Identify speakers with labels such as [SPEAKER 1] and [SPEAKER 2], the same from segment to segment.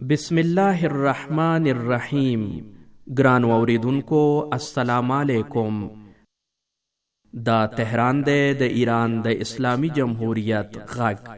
[SPEAKER 1] بسم الله الرحمن الرحیم. ګران اوریدونکو السلام علیکم. دا تهران دی د ایران د اسلامی جمهوریت غږ.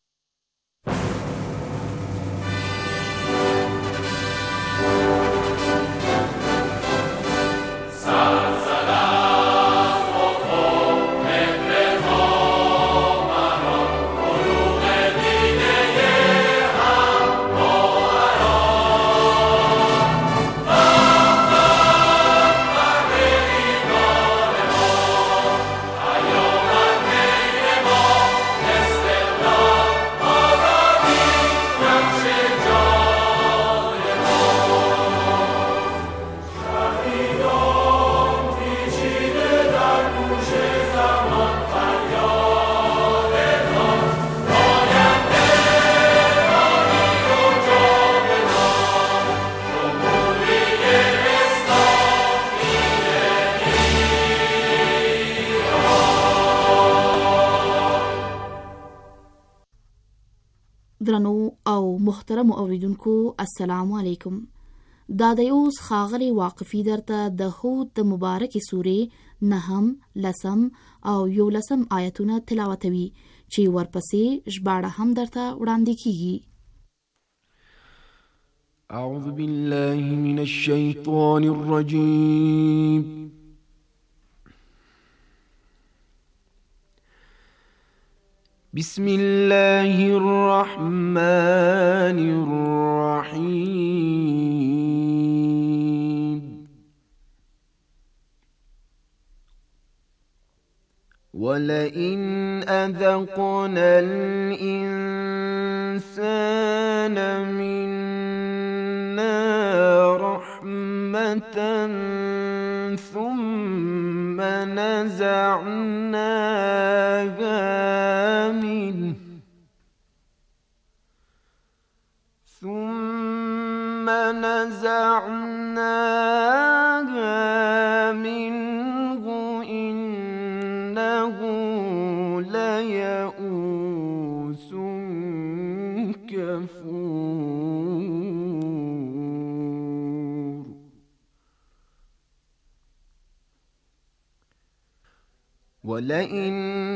[SPEAKER 2] درنو او محترم اوریدونکو السلام علیکم. دا د اوس خاغلی واقفی درته د هود د مبارکی سورې 9 10 او 11 آیتونه تلاوتوي چې ورپسې ژباړه هم درته وړاندې کیږي.
[SPEAKER 3] اعوذ بالله من الشیطان الرجیم. بسم الله الرحمن الرحيم. ولئن أذقنا الإنسان منا رحمة ثم نزعناها منه إنه ليئوس كفور. ولئن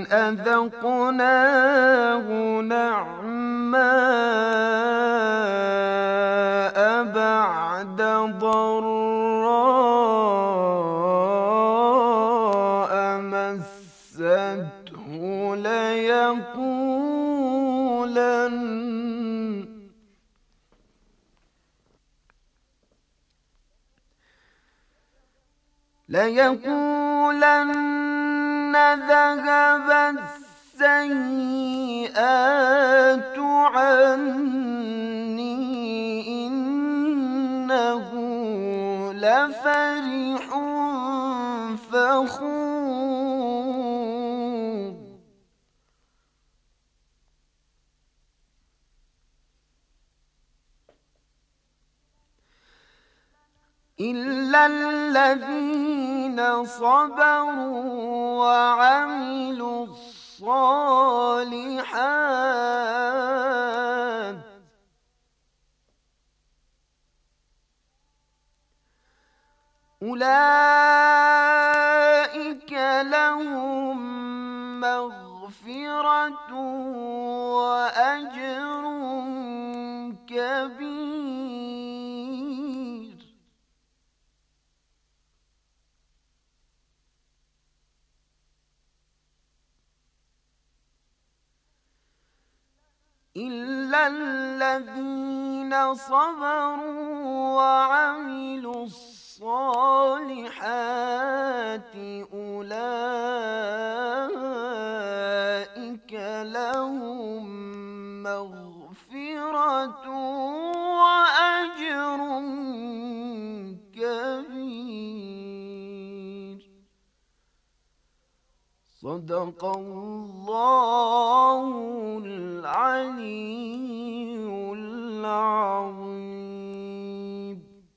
[SPEAKER 3] أذقناه نعماء بعد ضراء مسته ليقولن ذهب السيئات عني إنه لفرح فخور. إلا الذين صبروا وعملوا الصالحات أولئك لهم مغفرة وأجر كبير. إلا الذين صبروا وعملوا الصالحات أولئك لهم مغفرة وأجر كبير. صدق الله العلي العظيم.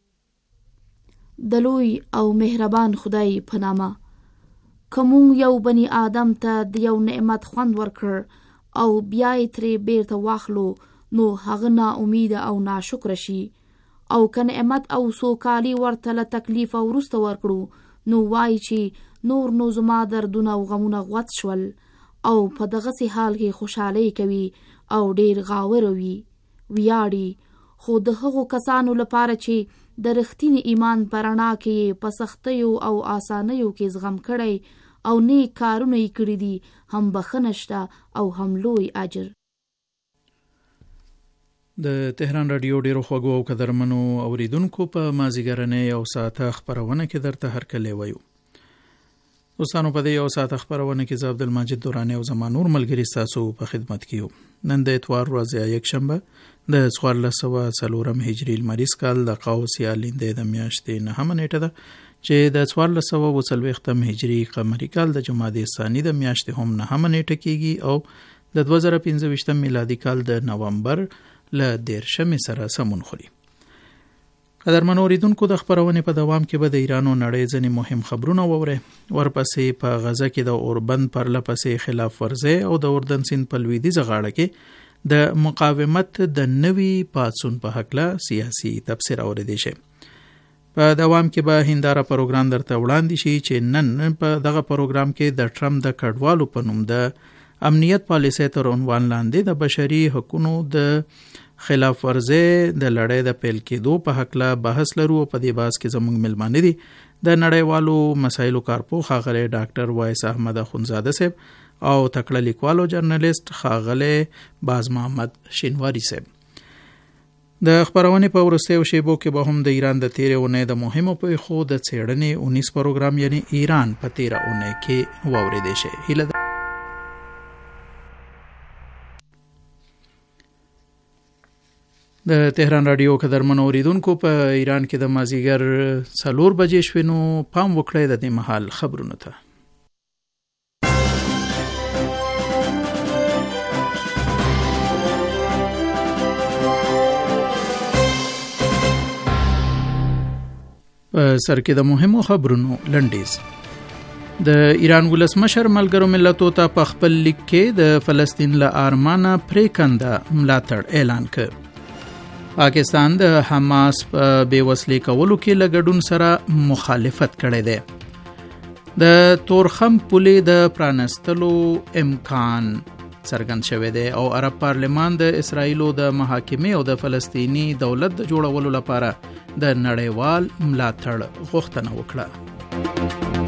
[SPEAKER 2] دلوی او مهربان خدای په نامه. کوم یو بنی آدم ته د یو نعمت خوند ورکړ او بیا یې ترې بیرته واخلو نو هغه نا امید او ناشکر شي او که نعمت او سوکالي ورته له تکلیف وروسته ورکړو نو وایي چې نور نو زما دردونه او غمونه غوڅ شول او په دغسې حال کې خوشحالۍ کوي او ډیر غاوره وي ویاړي. خو د هغو کسانو لپاره چې د رښتیني ایمان په رڼا کې په سختیو او آسانیو کې زغم کړی او نیک کارونه یې کړي دي هم بخښنه شته او هم لوی اجر.
[SPEAKER 4] د تهران رادیو ډیرو خوږو او قدرمنو اوریدونکو په مازیګرنۍ یو ساعته خپرونه کې درته هرکلی وایو. دوستانو په دې یو ساعته خپرونه کې زه عبدالمجید دورانی او زما نور ملګري ستاسو په خدمت کې یو. نن د اتوار ورځ یکشنبه د 1404 هجري لمریز کال د قوسي الینده د میاشتې 9 نیټه ده چې د 1440 هجري قمري کال د جمادی ثانی د میاشتې هم 9 نیټه کېږي او د 2025 میلادي کال د نومبر له 13 سره سمون خوري. قدرمنو اوریدونکو د خپرونې په دوام کې به د ایران او نړۍ ځینې مهم خبرونه واورئ. ورپسې په غزه کې د اوربند پرلپسې خلاف ورزي او د اردن سیند په لویدیځه غاړه کې د مقاومت د نوي پاڅون په هکله سیاسي تبصره اوریدئ شي. په دوام کې به هنداره پروګرام درته وړاندې شي چې نن په دغه پروګرام کې د ټرمپ د کډوالو په نوم د امنیت پالیسۍ تر عنوان لاندې د بشري حقوقو د خلاف ورزي د لړۍ د پیل کېدو په هکله بحث لرو. په دې بحث کې زموږ ملمانه دي د نړیوالو مسایلو کارپوه ښاغلی ډاکټر وایس احمد اخونزاده صاحب او تکړه لیکوال او جرنالیست ښاغلی باز محمد شینواری صاحب. د خپرونې په وروستیو شیبو کې به هم د ایران د تیرې اونۍ د مهمو پیښو د څېړنې 19 پروګرام یعنی ایران په تیره اونۍ کې واورېدی شي. هیله د تهران رادیو قدرمنو اوریدونکو په ایران کې د مازیګر 4 بجې شوې نو پام وکړئ د دې مهال خبرونو ته. په سر کې د مهمو خبرونو لنډیز. د ایران ولسمشر ملګرو ملتونو ته په خپل لیک کې د فلسطین له ارمانه پریکنده ملاتړ اعلان کړ. پاکستان د حماس په بیوسلې کولو کې له ګډون سره مخالفت کړی دی. د تورخم پولې د پرانستلو امکان څرګند شوی دی او عرب پارلمان د اسرائیلو د محاکمې او د فلسطینی دولت د جوړولو لپاره د نړیوال ملاتړ غوښتنه وکړه.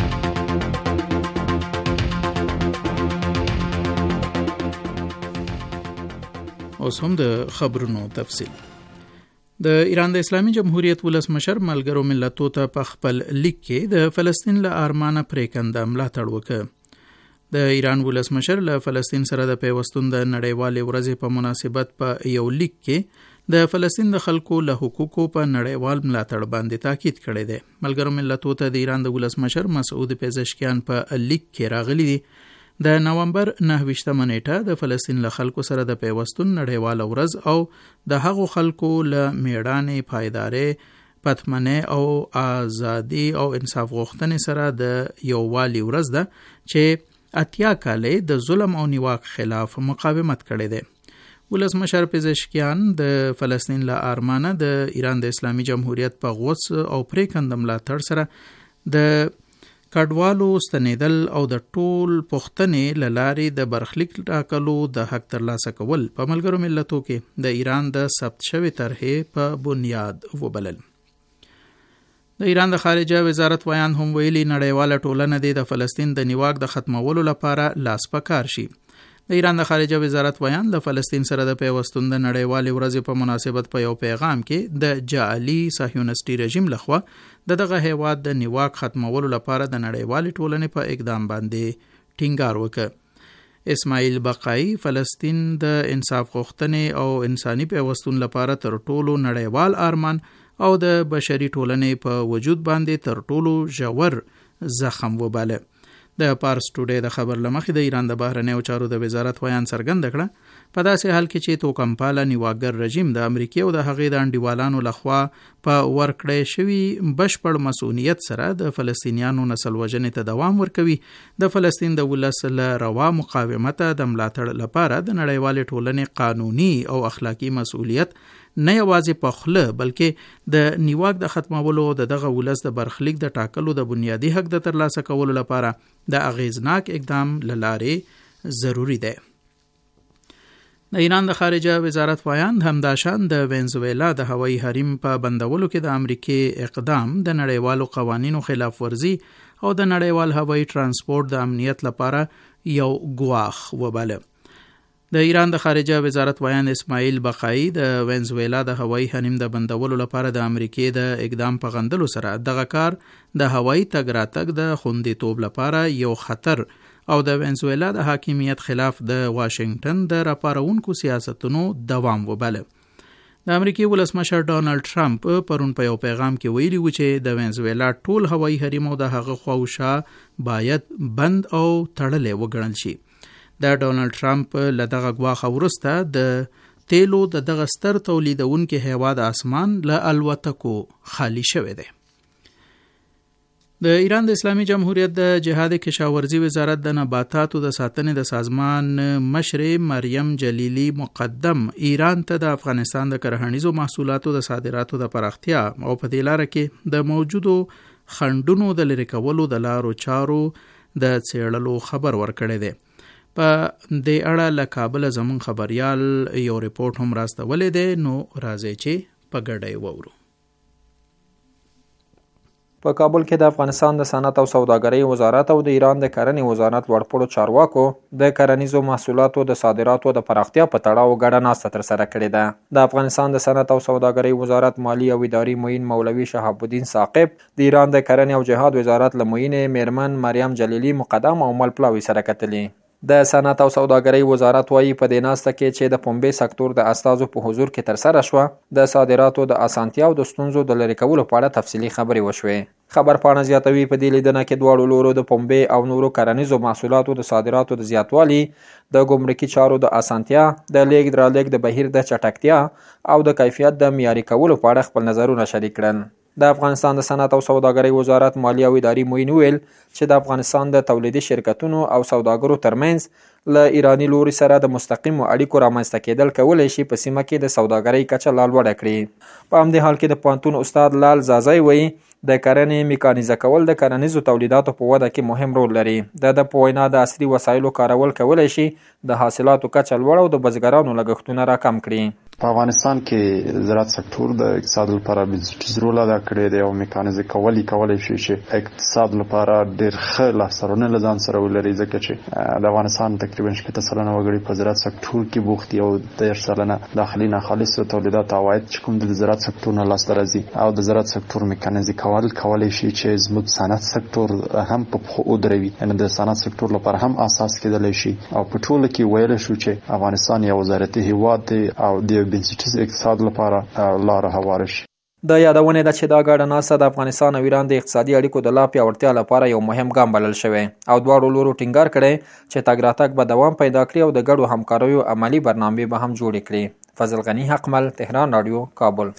[SPEAKER 4] اوس هم د خبرونو تفصیل. د ایران د اسلامي جمهوریت ولسمشر ملګرو ملتونو ته په خپل لیک کې د فلسطین له ارمانه پریکنده ملاتړ وکړ. د ایران ولسمشر له فلسطین سره د پیوستون د نړیوالې ورځې په مناسبت په یو لیک کې د فلسطین د خلکو له حقوقو په نړیوال ملاتړ باندې تاکید کړی دی. ملګرو ملتونو ته د ایران د ولسمشر مسعود پزشکیان په لیک کې راغلي دي د نومبر 9 نیټه د فلسطین له خلکو سره د پیوستون نړیواله ورځ او د هغو خلکو له میړانې، پایدارۍ، پتمنۍ او ازادي او انصاف غوښتنې سره د یووالي ورځ ده چې 80 کالې د ظلم او نیواک خلاف مقاومت کړی دی. ولسمشر پزشکیان د فلسطین له ارمانه د ایران د اسلامي جمهوریت په غوڅ او پریکنده ملاتړ سره د کډوالو ستنېدل او د ټول پوښتنې له لارې د برخلیک ټاکلو د حق ترلاسه کول په ملګرو ملتونو کې د ایران د ثبت شوې طرحې په بنیاد وبلل. د ایران د خارجه وزارت ویان هم ویلي نړیواله ټولنه د فلسطین د نیواک د ختمولو لپاره لاس په کار شي. د ایران د خارجه وزارت ویان د فلسطین سره د پیوستون د نړیوالې ورځې په مناسبت په یو پیغام کې د جعلي صهیونیستي رژیم لخوا دغه هیواد د نیواک ختمولو لپاره د نړیوالې ټولنې په اقدام باندې ټینګار وکړ. اسماعیل بقای فلسطین د انصاف غوښتنې او انساني پیوستون لپاره تر ټولو نړیوال ارمان او د بشري ټولنې په وجود باندې تر ټولو ژور زخم وباله. د پارس ټوډے د خبر لمخې د ایران د بهرنیو چارو د وزارت ویان څرګند کړه په داسې حال کې چې توکمپاله نیواګر رژیم د امریکا او د هغې د انډیوالانو لخوا په ورکړې شوی بشپړ مسؤلیت سره د فلسطینیانو نسل وژنې ته دوام ورکوي. د فلسطین د ولس له روا مقاومت د ملاتړ لپاره د نړیوالې ټولنې قانوني او اخلاقی مسؤلیت نه یوازې په خوله بلکې د نیواک د ختمولو د دغه ولس د برخلیک د ټاکلو د بنیادی حق د ترلاسه کولو لپاره د اغیزناک اقدام لاره ضروری ده. د ایران د خارجه وزارت وایان همداشان د وینزویلا د هوایي حریم په بندولو کې د امریکای اقدام د نړیوالو قوانینو خلاف ورزي او د نړیوال هوایي ترانسپورت د امنیت لپاره یو ګواښ وباله. د ایران د خارجه وزارت وایان اسماعیل بقایی د وینزویلا د هوایي حریم د بندولو لپاره د امریکای د اقدام په غندلو سره دغه کار د هوایي تګ راتګ د خوندیتوب لپاره یو خطر او د وینزویلا د حاکمیت خلاف د واشنگټن د راپارونکو سیاستونو دوام وباله. د امریکای ولسمشر ډانلډ ټرمپ پرون په یو پیغام کې ویلي و چې د وینزویلا ټول هوایي حریم او د هغه خواوشا باید بند او تړلې وګڼل شي. د ډونالد ټرمپ له دغه ګواښ وروسته د تیلو د دغه ستر تولیدونکي هیواد اسمان له الوتکو خالی شوی دی. د ایران د اسلامي جمهوریت د جهاد کشاورزي وزارت د نباتاتو د ساتنې د سازمان مشر مریم جلیلی مقدم ایران ته د افغانستان د کرهڼیزو محصولاتو د صادراتو د پراختیا او په دې لاره کې د موجودو خنډونو د لرې کولو د لارو چارو د څېړلو خبر ورکړی دی. په دې اړه له کابل زمون خبريال یو ریپورت هم راستولې دی، نو راځي چې په ګډه وورو.
[SPEAKER 5] په کابل کې د افغانستان د صنعت او سوداګرۍ وزارت او د ایران د کرنې وزارت لوړپوړو چارواکو د کرنیزو محصولاتو د صادراتو د پراختیا په تړاو ګډه ناسته ترسره کړې ده. د افغانستان د صنعت او سوداګرۍ وزارت مالی او اداري معین مولوي شهاب الدین ثاقب د ایران د کرنې او جهاد وزارت له معینې میرمن مریم جلیلی مقدم او مل پلاوي سره کتلې. د صنعت او سوداګرۍ وزارت وايي په دې ناسته کې چې د پنبې سکتور د استازو په حضور کې ترسره شوه د صادراتو د اسانتیا او د ستونزو د لرې کولو په اړه تفصیلي خبرې وشوې. خبرپاڼه زیاتوي په دې لیدنه کې دواړو لورو د پنبې او نورو کرنیزو محصولاتو د صادراتو د زیاتوالي، د ګمرکي چارو د اسانتیا، د لیږد رالېږد د بهیر د چټکتیا او د کیفیت د معیاري کولو په اړه خپل نظرونه شریک کړل. د افغانستان د صنعت او سوداګرۍ وزارت مالی او اداري معین ویل چې د افغانستان د تولیدي شرکتونو او سوداګرو ترمنځ له ایرانی لوري سره د مستقیمو اړیکو رامنځته کېدل کولی شي په سیمه کې د سوداګرۍ کچه لا لوړه کړي. په همدې حال کې د پوهنتون استاد لال زازی وایي د کرنې میکانیزه کول د کرنیزو تولیداتو په وده کې مهم رول لري. د په وینا د عصري وسایلو کارول کولی شي د حاصلاتو کچه لوړه او د بزګرانو لګښتونه راکم کړي.
[SPEAKER 6] په افغانستان کې زراعت سکتور د اقتصاد لپاره بنسټیز رول ادا کړی دی او میکانیزه کولی شي چې اقتصاد لپاره ډېر ښه لاسته له ځان سره ولري، ځکه چې د افغانستان تقریبا 70% وګړي په زراعت سکتور کې بوخت دي او 10% داخلي ناخالص تولیدات عواید چې کوم د زراعت سکتور نه لاسته راځي او د زراعت سکتور میکانیزه کولی شي چې زموږ صنعت سکتور هم په پښو ودروي، یعنې د صنعت سکتور لپاره هم اساس کېدلی شي. او په ټوله کې ویلی شو چې افغانستان یو وزارتي هیواد دی او د بنسټیز اقتصاد لپاره لاره هواره شي.
[SPEAKER 5] د یادونې ده چې دا ګډه ناسته د افغانستان او ایران د اقتصادي اړیکو د لا پیاوړتیا لپاره یو مهم ګام بلل شوی او دواړو لورو ټینګار کړی چې تګ راتګ به دوام پیدا کړي او د ګډو همکاریو عملی برنامې به هم جوړې کړي. فضل غنی حقمل، تهران رادیو، کابل.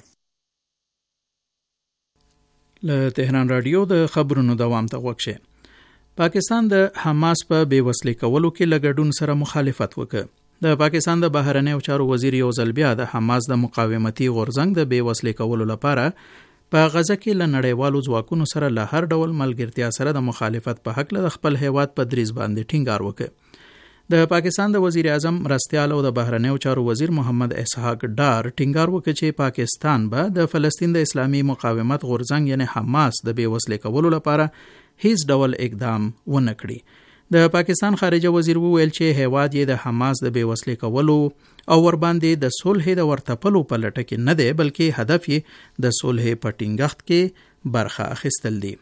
[SPEAKER 4] له تهران رادیو د خبرونو دوام ته غوښه. پاکستان د حماس په بیوسلې کولو کې له ګډون سره مخالفت وکړ. د پاکستان د بهرنیو چارو وزیر یو ځل بیا د حماس د مقاومتي غورځنګ د بیوسلې کولو لپاره په غزه کې له نړیوالو ځواکونو سره له هر ډول ملګرتیا سره د مخالفت په حق له خپل هیواد په دریځ باندې ټینګار وکړ. د پاکستان د وزیر اعظم مرستیال او د بهرنیو چارو وزیر محمد اسحاق ډار ټینګار وکړ چې پاکستان به د فلسطین د اسلامي مقاومت غورځنګ یعنی حماس د بیوسلې کولو لپاره هیڅ ډول اقدام ونه کړي. د پاکستان خارجه وزیر وویل چې هیواد یې د حماس د بیوسلې کولو او ورباندې د صلح د ورتپلو په لټه کې نه دی، بلکې هدف یې د صلح په ټینګښت کې برخه اخیستل دی.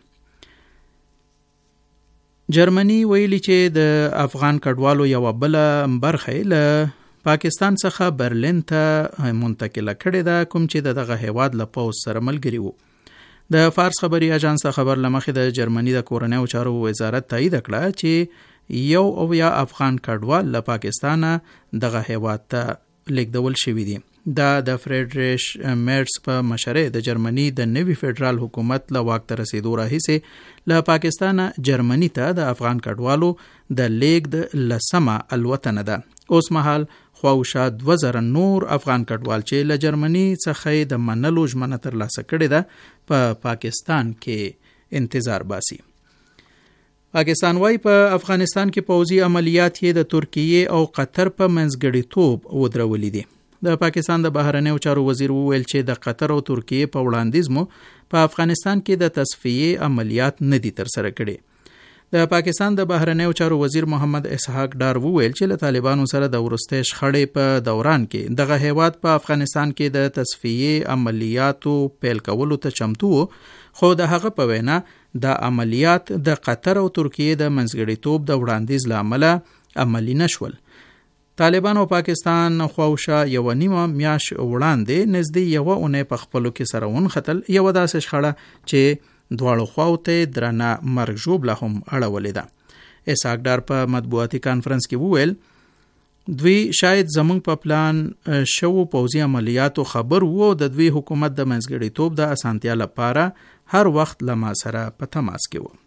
[SPEAKER 4] جرمني ویلي چې د افغان کډوالو یو بل برخه له پاکستان څخه برلین ته منتقله کړې ده، کوم چې دغه هیواد له پوځ سره ملګری وو. د فارس خبري اژانس خبر لمخې د جرمني د کورنیو چارو وزارت تایید کړه چې یو او یا افغان کډوال له پاکستانه دغه هیواد ته لیږدول شوي دي. دا د فریډریش میرز په مشرۍ د جرمني د نوي فدرال حکومت له واک ته رسیدو راهیسې له پاکستانه جرمني ته د افغان کډوالو د لیږد لسمه الوتنه ده. اوس مهال خواوشا 2000 نور افغان کډوال چې له جرمني څخه د منلو ژمنه ترلاسه کړې ده په پاکستان کې انتظار باسي. پاکستان وايي په افغانستان کې پوځي عملیات یې د ترکیې او قطر په منځګړیتوب ودرولې دي. د پاکستان د بهرنیو چارو وزیر وویل چې د قطر او ترکیې په وړاندیز مو په افغانستان کې د تصفیې عملیات نه دي ترسره کړي. د پاکستان د بهرنیو چارو وزیر محمد اسحاق ډار وویل چې له طالبانو سره د وروستۍ شخړې په دوران کې دغه هیواد په افغانستان کې د تصفیې عملیاتو پیل کولو ته چمتو و، خو د هغه په وینا د عملیات د قطر او ترکیې د منځګړیتوب د وړاندیز له امله عملي نشول. طالبان او پاکستان خواوشا 1.5 میاشت وړاندې نږدې 1 اونۍ په خپلو کې سره ونښتل، یوه داسې شخړه چې دواړو خواو ته درنه مرګ ژوبله هم اړولې ده. اسحاق ډار په مطبوعاتي کانفرنس کې وویل دوی شاید زموږ په پلان شو پوځي عملیاتو خبر وو، د دوی حکومت د منځګړیتوب د اسانتیا لپاره هر وخت له ما سره په تماس کې وو.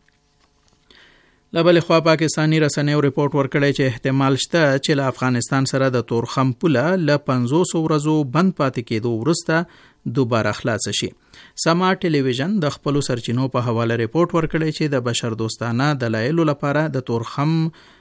[SPEAKER 4] له بلې خوا پاکستاني رسنیو ریپورټ ورکړی چې احتمال شته چې له افغانستان سره د تورخم پوله له 500 ورځو بند پاتې کېدو وروسته دوباره خلاص شي. سما ټلویزیون د خپلو سرچینو په حواله ریپورټ ورکړی چې د بشر دوستانه دلایلو لپاره د تورخم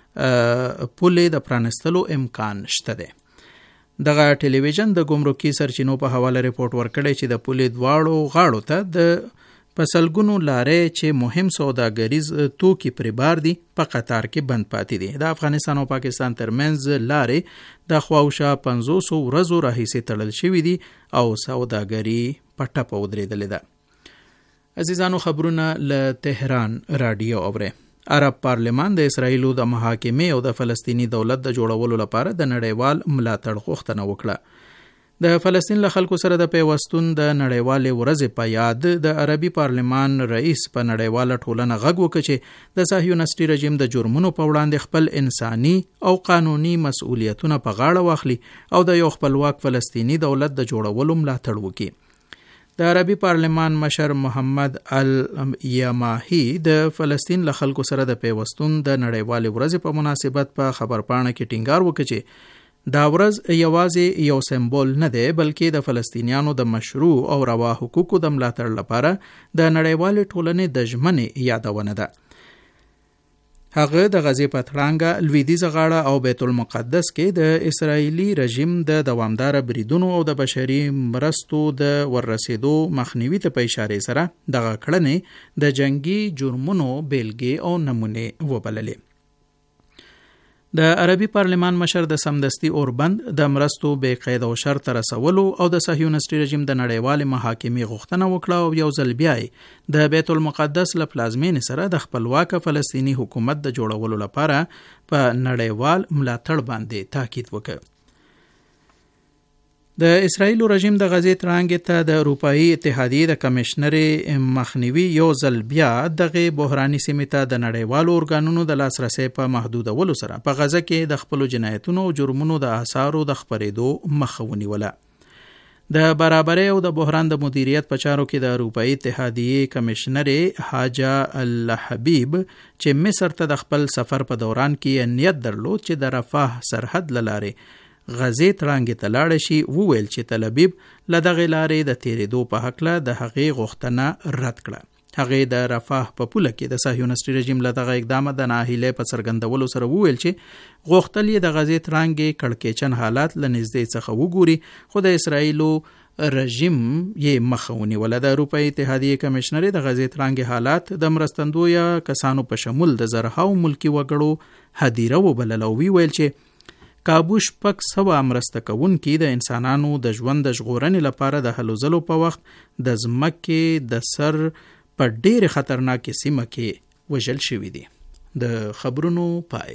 [SPEAKER 4] پولې د پرانستلو امکان شته دی. دغه ټلویزیون د ګمرکي سرچینو په حواله ریپورټ ورکړی چې د پولې دواړو غاړو ته د پسلګونو لارې چې مهم سوداګریز توکي پرې بار دي په قطار کې بند پاتې دي. د افغانستان او پاکستان ترمنځ لارې د خواوشا 500 ورځو راهیسې تړل شوي دي او سوداګري په ټپه ودرېدلې ده. عزیزانو خبرونه له تهران رادیو اورئ. عرب پارلمان د اسرایلو د محاکمې او د فلسطینی دولت د جوړولو لپاره د نړیوال ملاتړ غوښتنه وکړه. د فلسطین له خلکو سره د پیوستون د نړیوالې ورځې په یاد د عربي پارلمان رئیس په نړیواله ټولنه غږ وکړ چې د صهیونیستي رژیم د جرمونو په وړاندې خپل انساني او قانوني مسؤلیتونه په غاړه واخلي او د یو خپلواک فلسطینی دولت د جوړولو ملاتړ وکړي. د عربي پارلمان مشر محمد الیماهی د فلسطین له خلکو سره د پیوستون د نړیوالې ورځې په مناسبت په خبرپاڼه کې ټینګار وکړ چې دا ورځ یوازې یو سمبول نه دی، بلکې د فلسطینیانو د مشروع او روا حقوقو د ملاتړ لپاره د نړیوالې ټولنې د ژمنې یادونه ده. هغه د غزې په تړانګه لویدیځه غاړه او بیت المقدس کې د اسرایلی رژیم د دوامداره بریدونو او د بشري مرستو د وررسېدو مخنیوي ته په اشاره سره دغه کړنې د جنگي جرمونو بیلګې او نمونې وبللې. د عربي پارلمان مشر د سمدستي اوربند د مرستو بې قید او شرط رسولو او د صهیونیستي رژیم د نړیوالې محاکمې غوښتنه وکړه او یو ځل بیا د بیت المقدس له پلازمینې سره د خپلواک فلسطینی حکومت د جوړولو لپاره په نړیوال ملاتړ باندې تاکید وکړ. د اسرایلو رژیم د غزې تړانګې ته د اروپایي اتحادیې د کمشنرې مخنیوي یو ځل بیا دغه بحراني سیمې ته د نړیوالو ارګانونو د لاسرسي په محدودولو سره په غزه کې د خپلو جنایتونو او جرمونو د آثارو د خپرېدو مخه ونیوله. د برابرۍ او د بحران د مدیریت په چارو کې د اروپایي اتحادیې کمشنرې حاجه الحبیب چې مصر ته د خپل سفر په دوران کې نیت درلود چې د رفاه سرحد له لارې غزې تړانګې ته لاړه شي، وویل چې تل ابیب له دغې لارې د تېرېدو په هکله د هغې غوښتنه رد کړه. هغې د رفاه په پوله کې د صهیونیستي رژیم له دغه اقدامه د ناهیلۍ په څرګندولو سره وویل چې غوښتل یې د غزې تړانګې کړکېچن حالات له نږدې څخه وګوري، خو د اسرایلو رژیم یې مخه ونیوله. د اروپایي اتحادیې کمشنرې د غزې تړانګې حالات د مرستندویه کسانو په شمول د زرهاو ملکي وګړو هدیره وبلله او ویل چې کابو 600 مرسته کوونکي د انسانانو د ژوند د ژغورنې لپاره د هلو ځلو په وخت د ځمکې د سر په ډېرې خطرناکې سیمه کې وژل شوي دي. د خبرونو پای.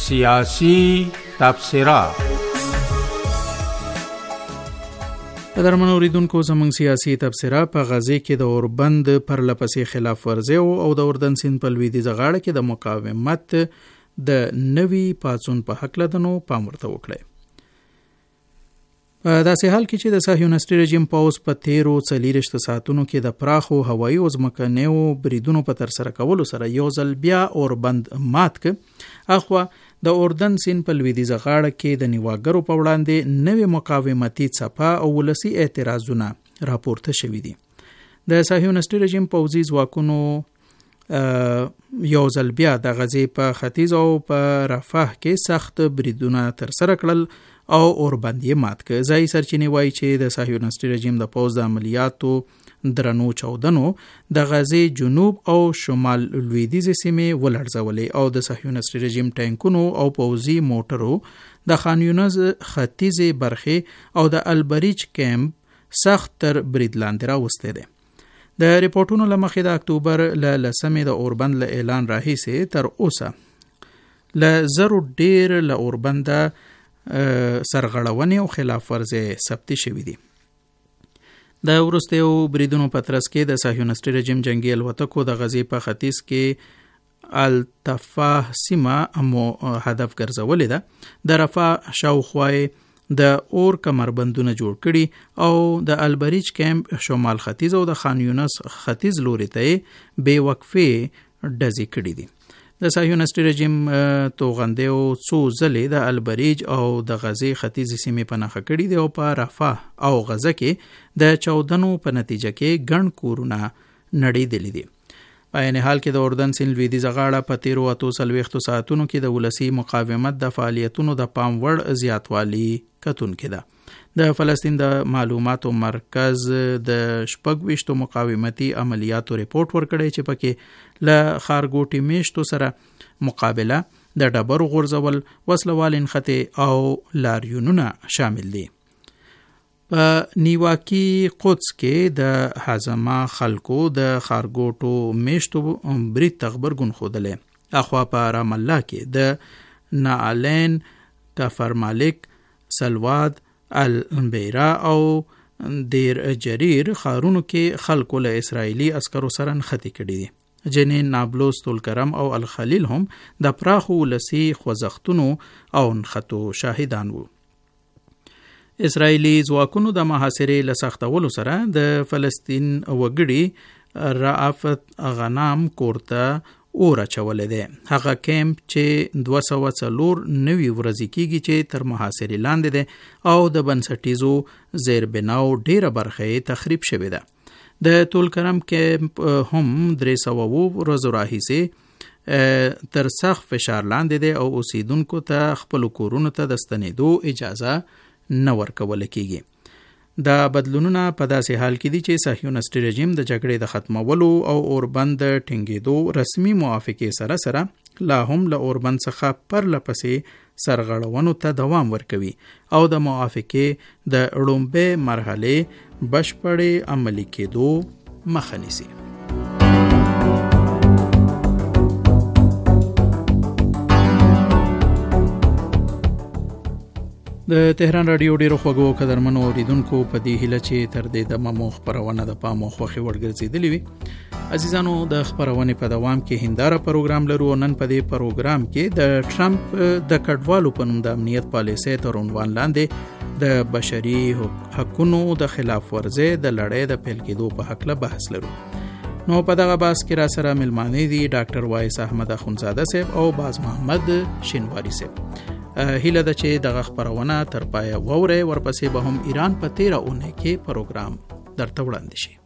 [SPEAKER 7] سیاسی تبصره.
[SPEAKER 4] قدرمن اوریدونکو، زموږ سیاسي تبصره په غزې کې د اوربند پرلپسې خلاف ورزي او د اردن سیند په لویدیځه غاړه کې د مقاومت د نوي پاڅون په هکله د نو پام ورته وکړي. په داسې حال کې چې د صهیونیستي رژیم پوځ په 13 ساعتونو کې د پراخو هوایي او ځمکنیو بریدونو په ترسره کولو سره یو ځل بیا اوربند مات کړ، اخوا د اردن سیند په لویدیځه غاړه کې د نیواګرو په وړاندې نوې مقاومتي څپه او ولسي اعتراضونه راپورته شوي دي. د صهیونیستي رژیم پوځي ځواکونو یو ځل بیا د غزې په ختیځ او په رفح کې سخت بریدونه ترسره کړل او اوربند یې مات کړ. ځایي سرچینې وایي چې د صهیونیستي رژیم د پوځ د عملیاتو درنو چاودنو د غزې جنوب او شمال لویدیځې سیمې ولړزولې او د صهیونیستي رژیم ټانکونو او پوځي موټرو د خان یونس ختیځې برخې او د البریج کیمپ سخت تر برید لاندې راوستی دی. د ریپورتونو له مخې د اکتوبر له 10 د اوربند له اعلان راهیسې تر اوسه له زرو ډیر له اوربنده سرغړونې او خلاف ورزي ثبت شوي دي. د وروستیو بریدونو په ترڅ کې د صهیونیستي رژیم جنگي الوتکو د غزې په ختیځ کې التفاح سیمه هدف ګرځولې ده. د رفح شاوخوا د اور کمربندونه جوړ کړي او د البریج کیمپ شمال ختیځ او د خان یونس ختیځ لوري ته بې وقفې ډزې کړي دي. د صهیونیستي رژیم توغندیو څو ځلې د البریج او د غزې ختیځې سیمې په نښه کړي دي او په رفح او غزه کې د چاودنو په نتیجه کې ګڼ کورونه نړېدلي دي. په عین حال کې د اردن سیند لویدیځه غاړه په 13 ساعتونو کې د ولسي مقاومت د فعالیتونو د پام وړ زیاتوالي کتونکې ده. د فلسطین د معلوماتو مرکز د 26 مقاومتي عملیاتو ریپورت ورکړی چې پکې له خارګوټي میشتو سره مقابله، د ډبرو غورځول، وسلوال انخته او لاریونونه شامل دي. په نیواکي قدس کې د هزما خلکو د خارګوټو میشتو برید تغبرګون خودلې. اخوا په رام الله کې د نعلین، کفر مالک، سلواد، البیرا او دیر جریر خارونو کې خلکو له اسرائیلي عسکرو سره نښتې کړي دي. جنین، نابلس، طولکرم او الخلیل هم د پراخو ولسي خوځښتونو او نښتو شاهدان وو. اسرائیلي ځواکونو د محاصرې له سختولو سره د فلسطین وګړي رافت غنام کورته اور اچولې ده. هغه کیمپ چې 204 نوي ورځې کېږي چې تر محاصرې لاندې ده او د بنسټیزو زیربناو ډیره برخه تخریب شوې ده. د طولکرم کیمپ هم 300 ورځو راهیسې تر سخت فشار لاندې ده او اوسیدونکو ته خپل کورونو ته د ستنېدو اجازه نه ورکول کېږي. دا بدلونونه په داسې حال کې دي چې صهیونیستي رژیم د جګړې د ختمولو او اوربند ټینګېدو رسمي موافقې سره سره لا هم له اوربند څخه پرلپسې سرغړونو ته دوام ورکوي او د موافقې د لومړۍ مرحلې بشپړې عملي کېدو مخه نیسي. د تهران رادیو ډیرو خوږو قدرمنو اوریدونکو په دې هیله چې تر دې دمه مو خپرونه د پام او خوښي وړ ګرځېدلې وي. عزیزانو، د خپرونې په دوام کې هنداره پروګرام لرو. نن په دې پروګرام کې د ټرمپ د کډوالو په نوم د امنیت پالیسۍ تر عنوان لاندې د بشري حقوقو د خلاف ورزۍ د لړۍ د پیل کېدو په هکله بحث لرو. نو په دغه بحث کې را سره ملمانه دي ډاکټر وایس احمد اخونزاده صاحب او باز محمد شینواری صاحب. هیله ده چې دغه خبرونه تر پایه ووري، ورپسې به هم ایران په 13 اونۍ کې پروګرام درته وړاندې شي.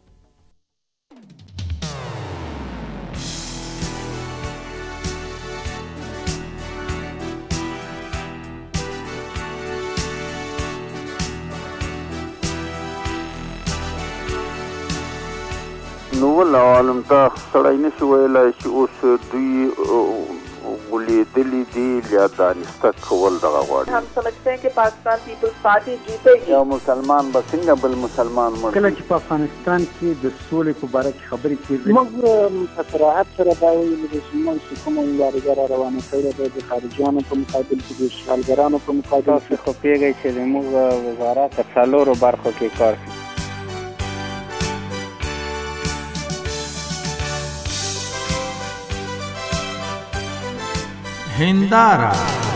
[SPEAKER 8] نو ول عالم ته سړی نشي ویلای چې اوس دوی
[SPEAKER 7] غولېدلي دي یا دانسته کول دغه غواړي.
[SPEAKER 8] हम समझते हैं कि पाकिस्तान पीपल्स पार्टी जीतेगी.
[SPEAKER 7] یو مسلمان به څنګه بل مسلمان مړ
[SPEAKER 9] کله چې په افغانستان کې د سولې په باره کې خبرې کېږي
[SPEAKER 8] موږ په صراحت سره دا وایو چې موږ کوم مبارزه روانه کړې ده د خارجيانو په مقابل کې د اشغالګرانو په مقابل کې.
[SPEAKER 9] خو پیږي چې موږ وزارت څلورو برخو کې کار کوي.
[SPEAKER 1] هنداره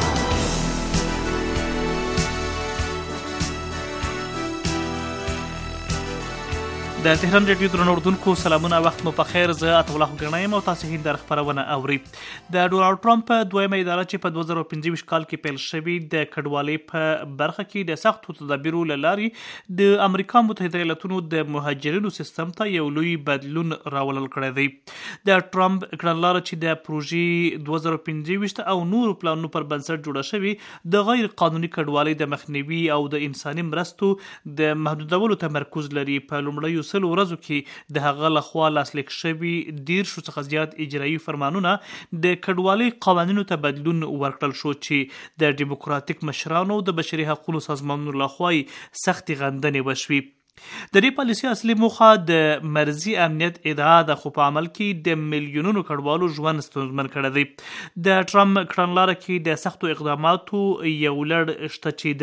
[SPEAKER 10] د تهران ریډیو درنو اردوونکو سلامونه، وخت مو په خیر. زه عطا الله ګرنایم او تاسو هنداره خبرونه اورئ. د ډونالډ ټرمپ دویمه اداره چې په 2015 کال کې پیل شوې د کډوالۍ په برخه کې د سختو تدابیرو له لارې د امریکا متحده ایالاتونو د مهاجرینو سیستم ته یو لوی بدلون راولل کړی دی. د ټرمپ کړنلاره چې د پروژې 2015 او نور پلانونو پر بنسټ جوړه شوې د غیر قانوني کډوالۍ د مخنیوي او د انساني مرستو د محدودولو تمرکز لري. په لومړیو سلو ورځو کې د هغه لخوا لاسلیک شوي 10 څخه زیات اجرایي فرمانونه د کډوالۍ قوانینو ته بدلون ورکړل شو چې د ډیموکراتیک مشرانو د بشري حقوقو سازمانونو لخوا سختې غندنې وشوي. د دې پالیسي اصلي موخه د مرزي امنیت ادعا ده، خو په عمل کې د میلیونونو کډوالو ژوند ستونزمن کړی دی. د ټرمپ کړنلاره کې د سختو اقداماتو یو لړ شته چې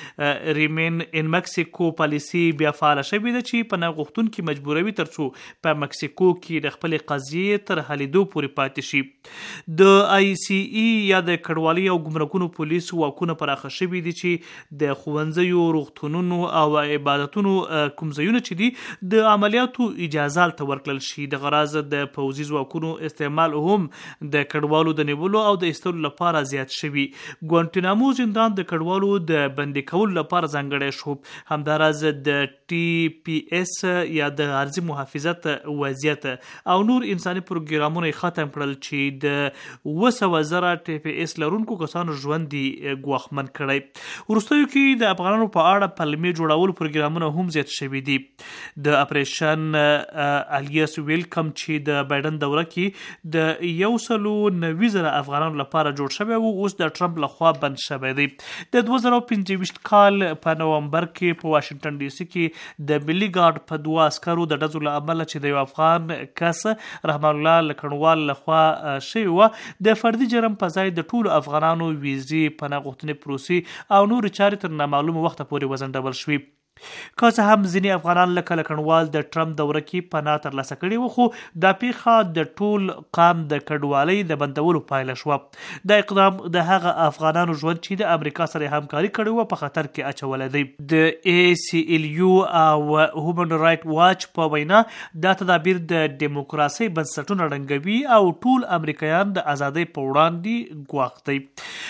[SPEAKER 10] د ریمین ان مکسیکو پالیسي بیا فعاله شوې ده چې پناه غوښتونکي مجبوروي ترڅو په مکسیکو کې د خپلې قضیې تر حلیدو پورې پاتې شي. د آی سی ای یا د کډوالۍ او ګمرکونو پولیسو واکونه پراخه شوي دي چې د ښوونځیو، روغتونونو او عبادتونو کوم ځایونه چې دي د عملیاتو اجازه ته ورکړل شي. د غراض د پوځي ځواکونو استعمال هم د کډوالو د نیولو او د ایستلو لپاره زیات شوي. ګوانټینامو زندان د کډوالو د بندي کولو لپاره ځانګړی شو. همداراز د ټي پی اس یا د عرضي محافظت وضعیت او نور انساني پروګرامونه ختم کړل چې د 200,000 ټي پی اس لرونکو کسانو ژوند دی ګواښمن کړی. وروستیو کې د افغانانو په اړه پلمې جوړولو پروګرامونه هم زیات شوي دي. د اپریشن الیاس ویلکم چې د بایدن دوره کې د 190,000 افغانانو لپاره جوړ شوی و، اوس د ټرمپ لخوا بند شوی دی. د 2015 کال په نومبر کې په واشنگټن ډي سي کې د ملي ګارد په 2 عسکرو د ډزو له امله چې د یو افغان کس رحمان الله لکڼوال لخوا شوی و، د فردي جرم په ځای د ټولو افغانانو ویزې، پناه غوښتنې پروسې او نور چارې تر نامعلومه وخته پورې وځنډول شوي. که څه هم ځینې افغانان لکه لکڼوال د ټرمپ دوره کې پناه ترلاسه کړې وه، خو دا پیښه د ټول قام د کډوالۍ د بندولو پایله شوه. دا اقدام د هغه افغانانو ژوند چې د امریکا سره همکاري کړې وه په خطر کې اچولی دی. د ای سی ال یو او هیومن رایټ واچ په وینا دا تدابیر د دیموکراسۍ بنسټونه ړنګوي او ټول امریکایان د ازادۍ په وړاندې ګواښ دی.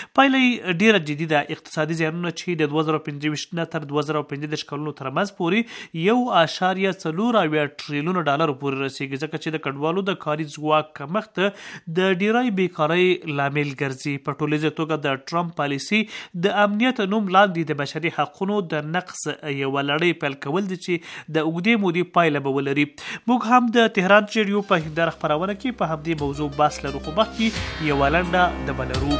[SPEAKER 10] پایله ډیره جدي ده. اقتصادي زیانونه چې د 2015 نه تر 2015 کلونو ترمنځ پورې 1.4 ټریلیون ډالر پورې رسیږي، ځکه چې د کډوالو د کاري ځواک کمښت د ډیری بیکارۍ لامل ګرځي. په ټولیزه توګه د ټرمپ پالیسي د امنیت نوم لاندې د بشري حقوقو د نقض یو لړۍ پیل کول دي چې د اوږدې مودې پایله به ولري. موږ هم د تهران ریډیو په هنداره خپرونه کې په همدې موضوع بحث لرو، خو مخکې یوه لنډه د بلرو.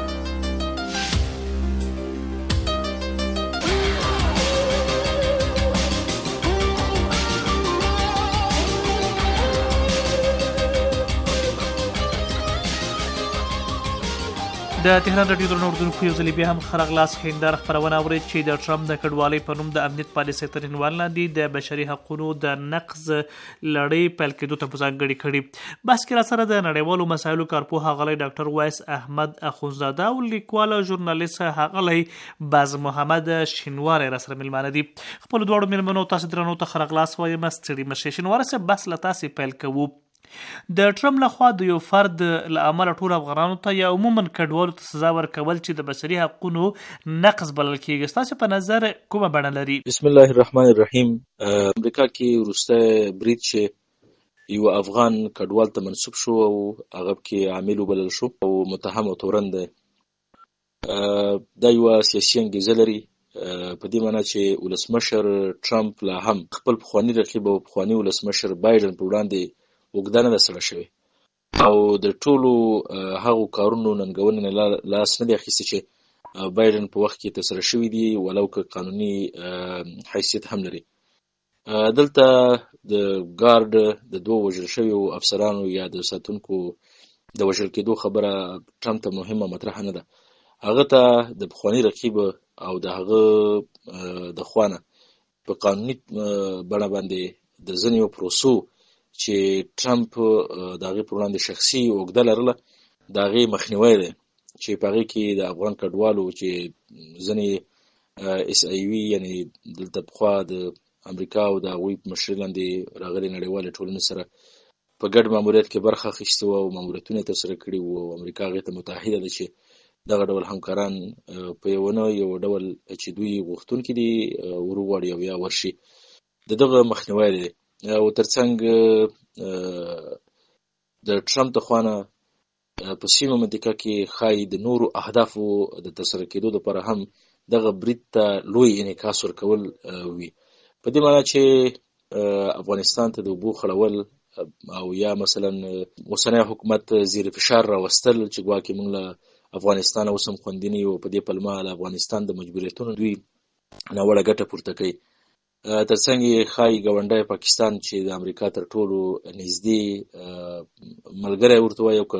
[SPEAKER 10] د تهران ریډیو درنو اردوونکو یو ځلې بیا هم ښه راغلاست. هنداره خپرونه اورئ چې د ټرمپ د کډوالۍ په نوم د امنیت پالیسۍ تر عنوان لاندې د بشري حقوقو د نقض لړۍ پیل کېدو ته په ځانګړې کړي. بحث کې راسره د نړیوالو مسایلو کارپوه ښاغلی ډاکټر ویس احمد اخوندزاده او لیکوال او ژورنالیست ښاغلی باز محمد شینواری راسره مېلمانه دي. خپلو دواړو مېلمنو تاسو درنو ته ښه راغلاست وایم. ستړي مه شئ. شینواری صاحب، بحث له تاسې پیل کوو. د ټرمپ لخوا د یو فرد له امله ټول افغانانو ته یا عموما کډوالو ته سزا ورکول چې د بشري حقوقو نقض بلل کېږي، ستاسو په نظر کومه بڼه لري؟
[SPEAKER 11] بسم الله الرحمن الرحیم. امریکا کې وروسته برید چې یو افغان کډوال ته منسوب شو او هغه کې عامل وبلل شو او متهم او تورن دی، دا یو سیاسي انګیزه لري په دې معنی چې ولسمشر ټرمپ لا هم خپل پخواني رقیب او پخواني ولسمشر بایدن په وړاندې وګدانه ده سره شوی او د ټولو هغو کارونو ننګونې نه لاس نه دی اخیستی چې بایدن په وخت کې ترسره شوي دي، ولو که قانوني حیثیت هم لري. دلته د ګارد د دوه وژل شویو افسرانو یا د ساتونکو د وژل کېدو خبره ټرمپ ته مهمه مطرحه نه ده. هغه ته د پخواني رقیب او د هغه د خوانه په قانوني بڼه باندې د ځینو پروسو چې ټرمپ د هغې پر وړاندې شخصي اوږده لرله د هغې مخنیوی دی، چې په هغې کې د افغان کډوالو چې ځینې SIV یعنې دلته پخوا د امریکا او د هغوی په مشرۍ لاندې راغلې نړیوالې ټولنې سره په ګډ ماموریت کې برخه اخیستې وه او ماموریتونه یې ترسره کړي وو، او امریکا هغې ته متحده ده چې دغه ډول همکاران په یو ډول چې دوی غوښتونکي دي وروغواړي او یا ورشي، د دغه مخنیوی دی. او ترڅنګ د ټرمپ د خوانه په سیمه منطقه کې ښایي د نورو اهدافو د ترسره کېدو لپاره هم دغه برید ته لوی انعکاس ورکول وي، په دې معنی چې افغانستان ته د اوبو خړول او یا مثلا اوسنی حکومت زیر فشار راوستل چې ګواکې موږ له افغانستان اوس هم خوندي نه یو، په دې پلمه له افغانستان د مجبوریتونو دوی ناوړه ګټه پورته کوي. ترڅنګ یې ښایي ګاونډی پاکستان چې د امریکا تر ټولو نږدې ملګری ورته وایي او که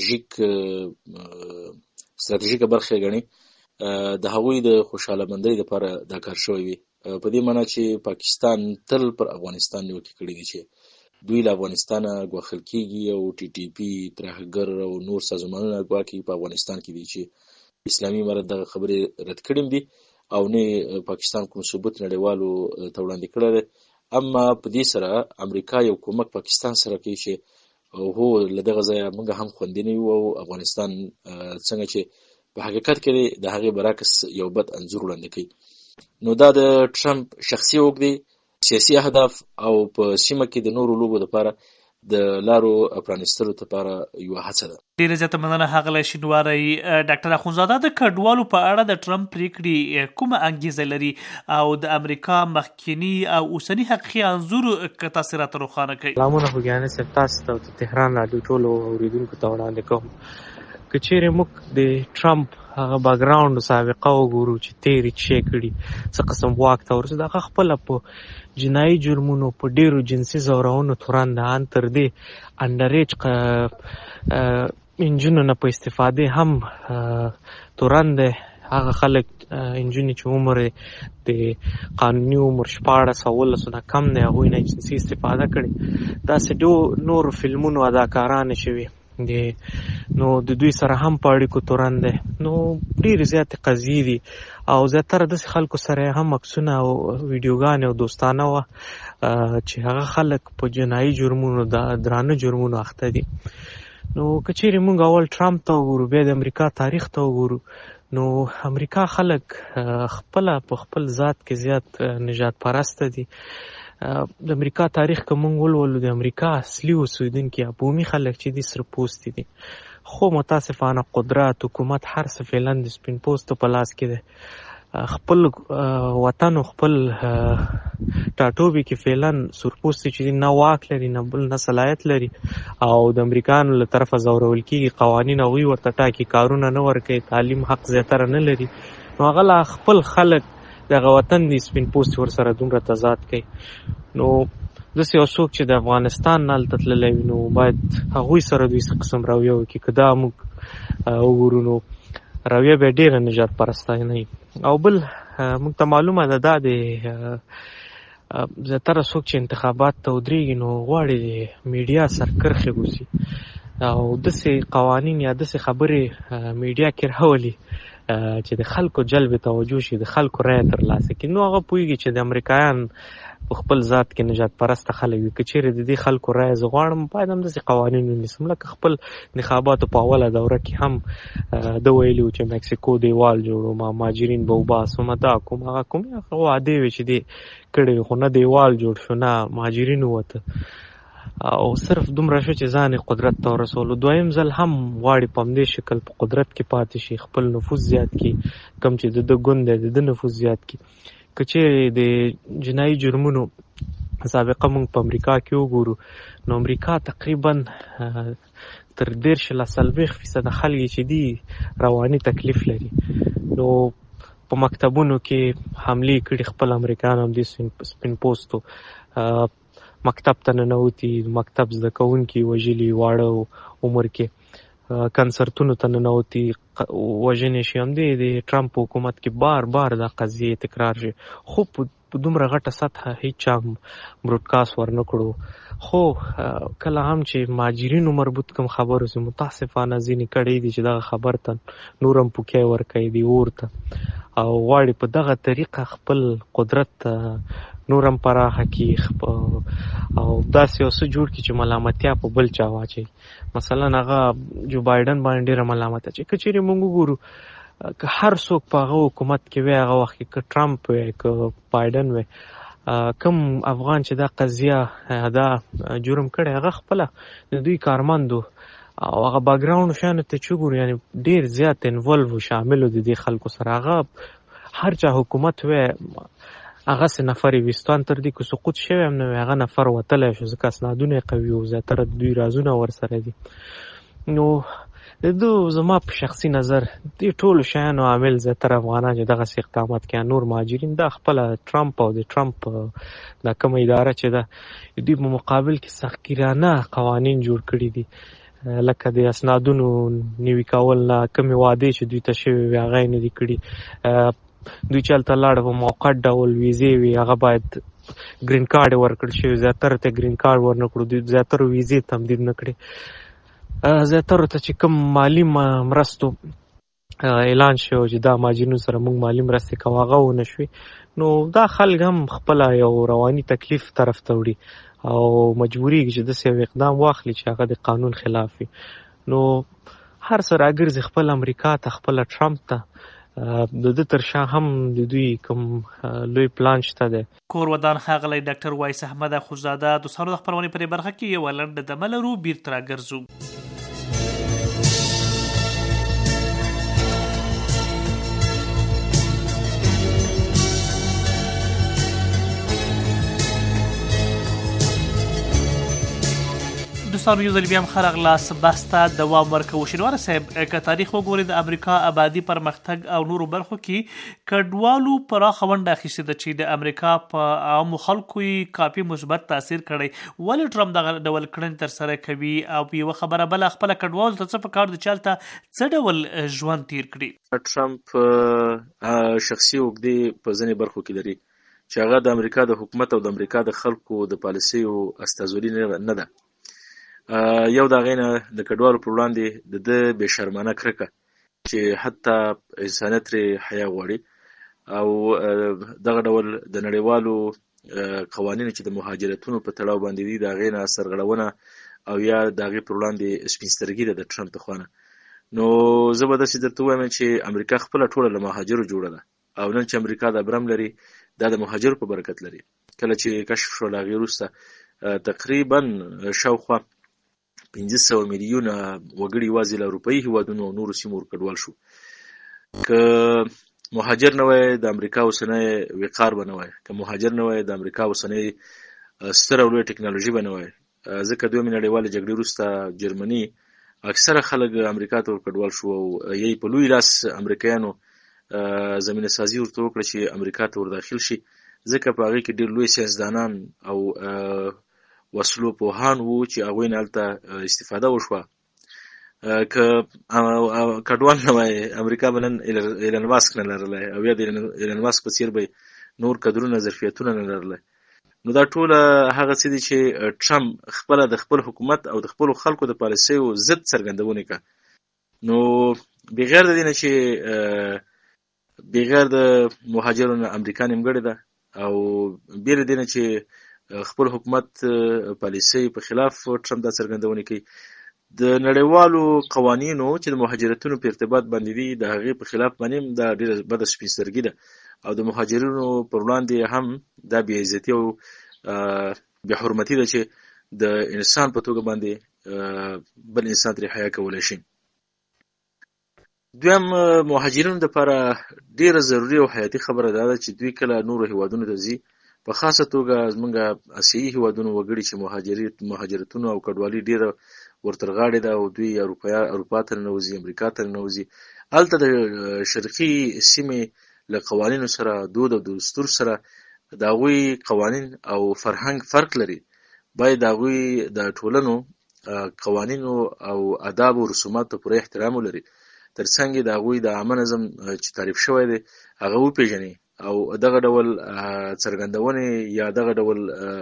[SPEAKER 11] ستراتیژیکه برخه یې ګڼي، د هغوی د خوشحاله مندۍ لپاره دا کار شوی وي، په دې معنی چې پاکستان تل پر افغانستان نیوکې کړي دي چې دوی له افغانستانه ګواښل کېږي او TTP ترهګر او نور سازمانونه ګواکې په افغانستان کې دي، چې اسلامي امارت دغه خبرې رد کړي دي او نه پاکستان کوم ثبوت نړیوالو ته وړاندې کړی دی. اما په دې سره امریکا یو کومک پاکستان سره کوي چې هو له دغه ځایه موږ هم خوندي نه یو، او افغانستان څنګه چې په حقیقت کې د هغې برعکس یو بد انځور وړاندې کوي. نو دا د ټرمپ شخصي اوږد دی، سیاسي اهداف او په سیمه کې د نورو لوبو لپاره د لارو پرانیستلو لپاره یوه هڅه ده.
[SPEAKER 10] ډېره زیاته مننه ښاغلی شینواری. ډاکټر اخندزاده، د کډوالو په اړه د ټرمپ پریکړې کومه انګیزه لري او د امریکا مخکینی او اوسني حقیقي انځور که تاسې راته روښانه کړئ؟
[SPEAKER 12] سلامونه خوږیانې صاحب، تاسو ته د تهران راډیو ټولو اورېدونکو ته وړاندې کوم. که چیرې موږ د ټرمپ هغه باکګراوند سابقه وګورو چې تېرې څه کړي، څه قسم واک ته ورسېد، هغه خپله په جنایي جرمونو په ډېرو جنسي ځورونو تورن ده، ان تر دې انډرېج انجونو نه په استفادې هم تورن دی. هغه خلک انجونې چې عمر د قانوني عمر 14 نه کم دی، هغوی نه جنسي استفاده کړې. داسې نور فلمونو اداکارانې شوي نو د دوی سره هم په اړیکو تورن دی. نو ډېرې زیاتې قضیې دي او زیاتره داسې خلکو سره هم عکسونه او ویډیوګانې او دوستانه وه چې هغه خلک په جنایي جرمونو درانه جرمونو اخته دي. نو که چیرې موږ اول ټرمپ ته وګورو، بیا د امریکا تاریخ ته وګورو، نو امریکا خلک خپله په خپل ذات کې زیات نجات پرسته دي. د امریکا تاریخ که موږ ولولو، د امریکا اصلي اوسیدونکي یا بومي خلک چې دي سره پوستي دي، خو متاسفانه قدرت حکومت هر څه فعلا د سپین پوستو په لاس کې دی. خپل وطن او خپل ټاټوبي کې فعلا سورپوستي چې نه واک لري نه بل نه صلاحیت لري او د امریکایانو له طرفه ځورول کېږي، قوانین هغوی ورته ټاکي، کارونه نه ورکوي، تعلیم حق زیاتره نه لري. نو هغه لا خپل خلک دغه وطن دی سپین پوستي ورسره دومره تضاد کوي. نو داسې یو څوک چې د افغانستان نه هلته تللی وي، نو باید هغوی سره دوی څه قسم رویه وکړي. که دا موږ وګورو نو رویه به ډېره نجات پرستانه وي. او بل موږ ته معلومه ده دا د زیاتره څوک چې انتخابات ته ودرېږي نو غواړي د میډیا سرکرخې اوسي او داسې قوانین یا داسې خبرې میډیا کې راولي چې د خلکو جلب توجه شي، د خلکو رایه ترلاسه کړي. نو هغه پوهېږي چې د امریکایان په خپل ذات کې نجات پرسته خلک وي. که چیرې د دې خلکو رایه زه غواړم، باید هم داسې قوانین ونیسم. لکه خپل انتخاباتو په اوله دوره کې هم ده ویلي و چې مکسیکو دیوال جوړوم، مهاجرین به وباسم، دا کوم هغه کوم هغه وعدې وې چې دې کړې وې، خو نه دیوال جوړ شو نه مهاجرین ووته او صرف دومره شو چې ځان قدرت ته ورسولو. دویم ځل هم غواړي په همدې شکل په قدرت کې پاتې شي، خپل نفوذ زیات کړي، کم چې د ده ګوند دی د ده نفوذ زیات کړي. که چیرې د جنایي جرمونو سابقه موږ په امریکا کې وګورو نو امریکا تقریبا تر 40% خلک چې دي رواني تکلیف لري. نو په مکتبونو کې حملې کړي خپل امریکایان هم دي سپین پوستو مکتب ته ننوتي، مکتب زده کوونکي وژلي واړه عمر کې، کنسرتونو ته ننوتي وژنې شي. هم د ټرمپ حکومت کې بار دا قضیې تکرار شي خو په دومره غټه سطحه هیچ هم برودکاست ورنه کړو. خو کله هم چې مهاجرینو مربوط کوم خبرو سي متاسفانه ځینې کړی دي چې دغه خبر ته نورم پوکی ورکوي دي اورته او غواړي په دغه طریقه خپل قدرت نورم پراخه کی او داسې یو څه جوړ کړي چې ملامتیا په بل چا واچي. مثلا هغه جو بایدن باندې ډېره ملامته چې که چیرې موږ وګورو که هر څوک په هغه حکومت کې وي هغه وخت کې که ټرمپ وي که بایدن وي کوم افغان چې دا قضیه دا جرم کړی هغه خپله د دوی کارمندو او هغه باکګراوند شانو ته چې وګورو یعنی ډېر زیات انولو شاملو د دې خلکو سره. هغه هر چا حکومت وي هغه سه نفر وستان تر دې کو سقوط شوی هم نه هغه نفر وتلی شو ځکه اسنادونه قوي او زیاتره دوی رازونه ورسره دي. نو دو زما په شخصي نظر دې ټولو شیانو عامل زیاتره افغانان چې دغسې اقدامات کوي نور مهاجرین دا خپله ټرمپ او د ټرمپ دا کومه اداره چې ده دوی په مقابل کې سختګیرانه قوانین جوړ کړي دي لکه د اسنادونو نوي کول نه کومې وعدې چې دوی ته شوې وي هغه یې نه دي کړي. دوی چې هلته لاړه په موقت ډول ویزې وي هغه باید ګرین کارډ یې ورکړل شوي زیاتره ته ګرین کارډ ورنه کړو دوی زیاتره ویزې تمدید نه کړي. زیاتره ته چې کوم مالی مرستو اعلان شو چې دا مهاجرینو سره موږ مالی مرستې کوو هغه ونه شوي نو دا خلک هم خپله یو رواني تکلیف طرف ته وړي او مجبورېږي چې داسې یو اقدام واخلي چې هغه د قانون خلاف وي. نو هر څه راګرځي خپل امریکا ته خپله ټرمپ ته د ده تر شا هم د دوی کوم لوی پلان شته دی.
[SPEAKER 10] کور ودان ښاغلی ډاکټر وایس احمد اخوزاده دوستانو د خپرونې په دې برخه کې یوه لنډه دمه لرو بیرته راګرځو. دوستانو یو ځل بیا هم ښه راغلاست. بحث ته دوام ورکوو. شینواره صاحب که تاریخ وګورئ د امریکا ابادي پرمختګ او نورو برخو کې کډوالو پراخه ونډه اخیستې ده چې د امریکا په عامو خلکو یې کافي مثبت تاثیر کړی. ولې ټرمپ دغه ډول کړنې ترسره کوي او یوه خبره بله خپله کډوالو ته څه پکار دي چې هلته څه ډول ژوند تیر کړي؟
[SPEAKER 11] ټرمپ شخصي اوږدې په ځینې برخو کې لري چې هغه د امریکا د حکومت او د امریکا د خلکو د پالیسیو استازولي نه ده. یو د هغې نه د کډوالو پر وړاندې د ده بې شرمانه کرکه چې حتی انسانیت ترې حیا غواړي او دغه ډول د نړیوالو قوانینو چې د مهاجرتونو په تړاو باندې دي د هغې نه سرغړونه او یا د هغې پر وړاندې سپین سترګي ده د ټرمپ د خوا نه. نو زه به داسې درته ووایم چې امریکا خپله ټوله له مهاجرو جوړه ده او نن چې امریکا د برم لري دا د مهاجرو په برکت لري. کله چې کشف شو له هغې وروسته تقریبا شاوخوا 500 میلیونه وګړي یوازې له اروپایي هیوادونو او نورو سیمو ورکډوال شو. که مهاجر نه وای د امریکا اوسنی وقار به نه وای، که مهاجر نه وای د امریکا اوسنی ستره او لویه ټکنالوژي به نه وای. ځکه دویمې نړیوالې جګړې وروسته جرمني اکثره خلک امریکا ته ورکډوال شو او یې په لوی لاس امریکایانو زمینه سازي ورته وکړه چې امریکا ته ورداخل شي ځکه په هغې کې ډېر لوی سیاستدانان او وسلو پوهان وو چې هغوی نه هلته استفاده وشوه. که کډوال نه وای امریکا به نن ایلن ماسک نه لرلی او یا د ایلن ماسک په څېر به نور کدرونه ظرفیتونه نه لرلی. نو دا ټوله هغه څه دي چې ټرمپ خپله د خپل حکومت او د خپلو خلکو د پالیسیو ضد څرګندونې کړه. نو بغیر د دې نه چې بغیر د مهاجرو نه امریکا نیمګړې ده او بې له دې نه چې خپل حکومت پالیسي په خلاف ټرمپ دا څرګندونې کوي. د نړیوالو قوانینو چې د مهاجرتونو په ارتباط باندې دي د هغې په خلاف باندې دا ډېره بده سپین سترګي ده او د مهاجرینو پر وړاندې هم دا بې عزتي او بې حرمتي ده چې د انسان په توګه باندې بل انسان ترې حیا کولی شي. دویم مهاجرینو دپاره ډېره ضروري او حیاتي خبره دا ده چې دوی کله نورو هیوادونو ته ځي په خاصه توګه زمونږ اسیایي هیوادونو وګړي چې مهاجرتونو او کډوالي ډیره ورتر غاړې ده او دوی اروپا ته ننوځي، امریکا ته ننوځي. هلته د شرقي سیمې له قوانینو سره، دود او دستور سره د هغوی قوانین او فرهنګ فرق لري. باید د هغوی د ټولنو قوانینو او آداب او رسوماتو پوره احترام ولري، ترڅنګ د هغوی د عامه نظم چې تعریف شوی دی هغه وپېژني او دغه ډول څرګندونې یا دغه ډول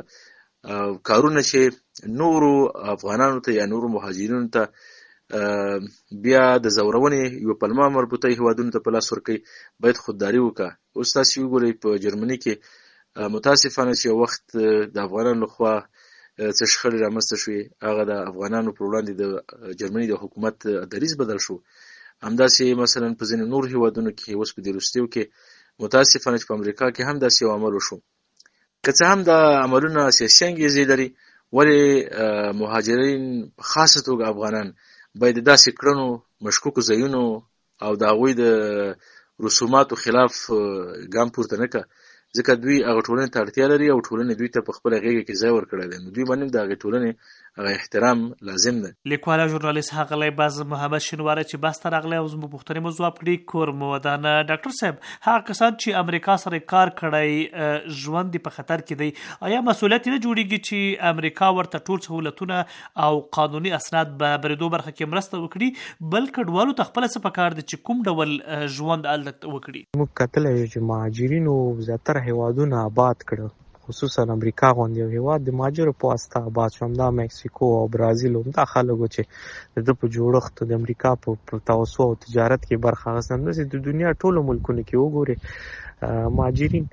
[SPEAKER 11] کارونه چې نورو افغانانو ته یا نورو مهاجرینو ته بیا د زورونې یو پلمه مربوطه هیوادونو ته په لاس ورکوي، باید خودداري وکړه. اوس تاسې وګورئ په جرمني کې متاسفانه چې یو وخت د افغانانو لخوا څه شخړې رامنځته شوې، هغه د افغانانو پر وړاندې د جرمني د حکومت دریځ بدل شو. همداسې مثلا په ځینې نور هیوادونو کې اوس په دې وروستیو کې متاسفانه چې په امریکا کې هم داسې یو عمل وشو. که څه هم دا عملونه سیاسي انګیزې لري، ولې مهاجرین په خاصه توګه افغانان باید د داسې کړنو، مشکوکو ځایونو او د هغوی د رسوماتو خلاف ګام پورته نه کړه، ځکه دوی هغه ټولنې ته اړتیا لري او ټولنې دوی ته په خپله غېږه کې ځای ورکړی دی، نو دوی باندې د هغې ټولنې هغه احترام لازم دی.
[SPEAKER 10] لیکوال او ژورنالیست ښاغلی باز محمد شینواری چې بحث ته راغلی او زموږ پوښتنې مو ځواب کړي. کور مو ودانه. ډاکټر صاحب، هغه کسان چې امریکا سره کار کړی ژوند په خطر کې دی، آیا مسؤلیت نه جوړیږي چې امریکا ورته ټول سهولتونه او قانوني اسناد په بریدو برخه کې مرسته وکړي، بل کډوالو ته خپله څه پکار دی چې کوم ډول ژوند هلته وکړي؟
[SPEAKER 12] موږ کتلی چې مهاجرینو زیاتره هیوادونه آباد کړه، خصوصا امریکا غوندې یو هیواد د مهاجرو په واسطه آباد شو. همدا مکسیکو او برازیل همدا خلک وو چې د ده په جوړښت د امریکا په توسعه او تجارت کې برخه اخیستل. همداسې د دنیا ټولو ملکونو کې وګورئ مهاجرین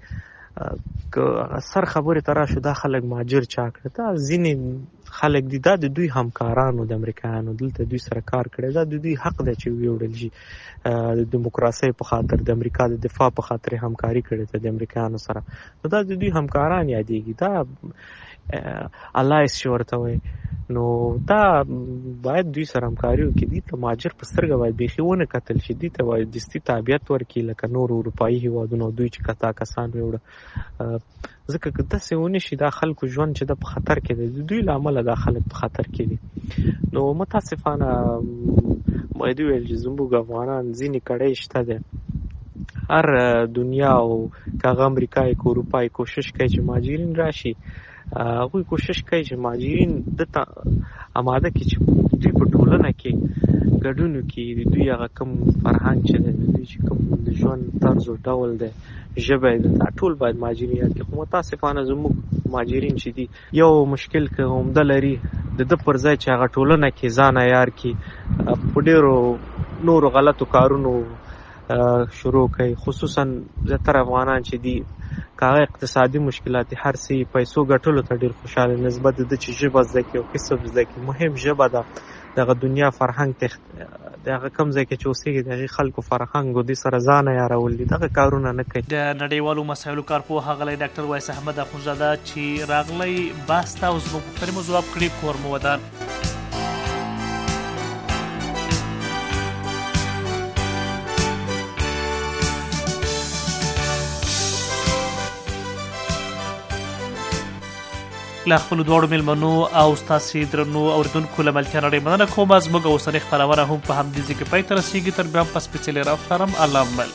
[SPEAKER 12] که سر خبرې ته راشو، دا خلک مهاجر چا کړه؟ دا ځینې خلک دي، دا د دوی همکارانو د امریکایانو دلته دوی سره کار کړی، دا د دوی حق دی چې ویوړل شي. د دیموکراسۍ په خاطر د امریکا د دفاع په خاطر همکاري کړې ده د امریکایانو سره، نو دا د دوی همکاران یادېږي، دا الایس چې ورته وایي. نو دا باید دوی سره همکاري وکړي. دوی ته مهاجر په سترګه باید بیخي ونه کتل شي، دوی ته باید دستي تابعیت ورکړي لکه نور اروپایي هیوادونه دوی چې کتا کسان ویوړه. ځکه که داسې ونه شي دا خلکو ژوند چې د په خطر کې دی، دوی له امله دا خلک په خطر کې دي. نو متاسفانه باید وویل چې زموږ افغانان ځینې کړۍ شته دی، هر دنیا او که هغه امریکا یا که اروپا کوشش کوي چې مهاجرین راشي، هغوی کوشش کوي چې مهاجرین دته اماده کړي چې دوی په ټولنه کې ګډون وکړي، د دوی هغه کوم فرهنګ چې دی، د دوی چې کوم د ژوند طرز او ډول دی، ژبه یې دا ټول باید مهاجرین یاد کړي. خو متاسفانه زموږ مهاجرین چې دي یو مشکل که عمده لري، د ده پر ځای چې هغه ټولنه کې ځان عیار کړي، په ډېرو نورو غلطو کارونو شروع کوي. خصوصا زیاتره افغانان چې دي که هغه اقتصادي مشکلات هر څه پیسو ګټلو ته ډېر خوشحاله نسبت د چې ژبه زده کړي او کسب زده کړي. مهم ژبه ده، دغه دنیا فرهنګ د هغه کوم ځای کې چې اوسېږي د هغې خلکو فرهنګ او دې سره ځان عیارول دي، دغه کارونه نه کوي.
[SPEAKER 10] د نړیوالو مسایلو کارپوه ښاغلی ډاکټر ویس احمد اخندزاده چې راغلی بحث ته او زموږ پوښتنې مو ځواب کړي. کور مو ودان. له خپلو دواړو مېلمنو او ستاسې درنو اورېدونکو له ملتیا نړۍ مننه کوم. زموږ اوسنۍ خپرونه هم په همدې ځای کې پای ته رسېږي. تر بیا هم په سپېڅلې راوښارم. الله مل.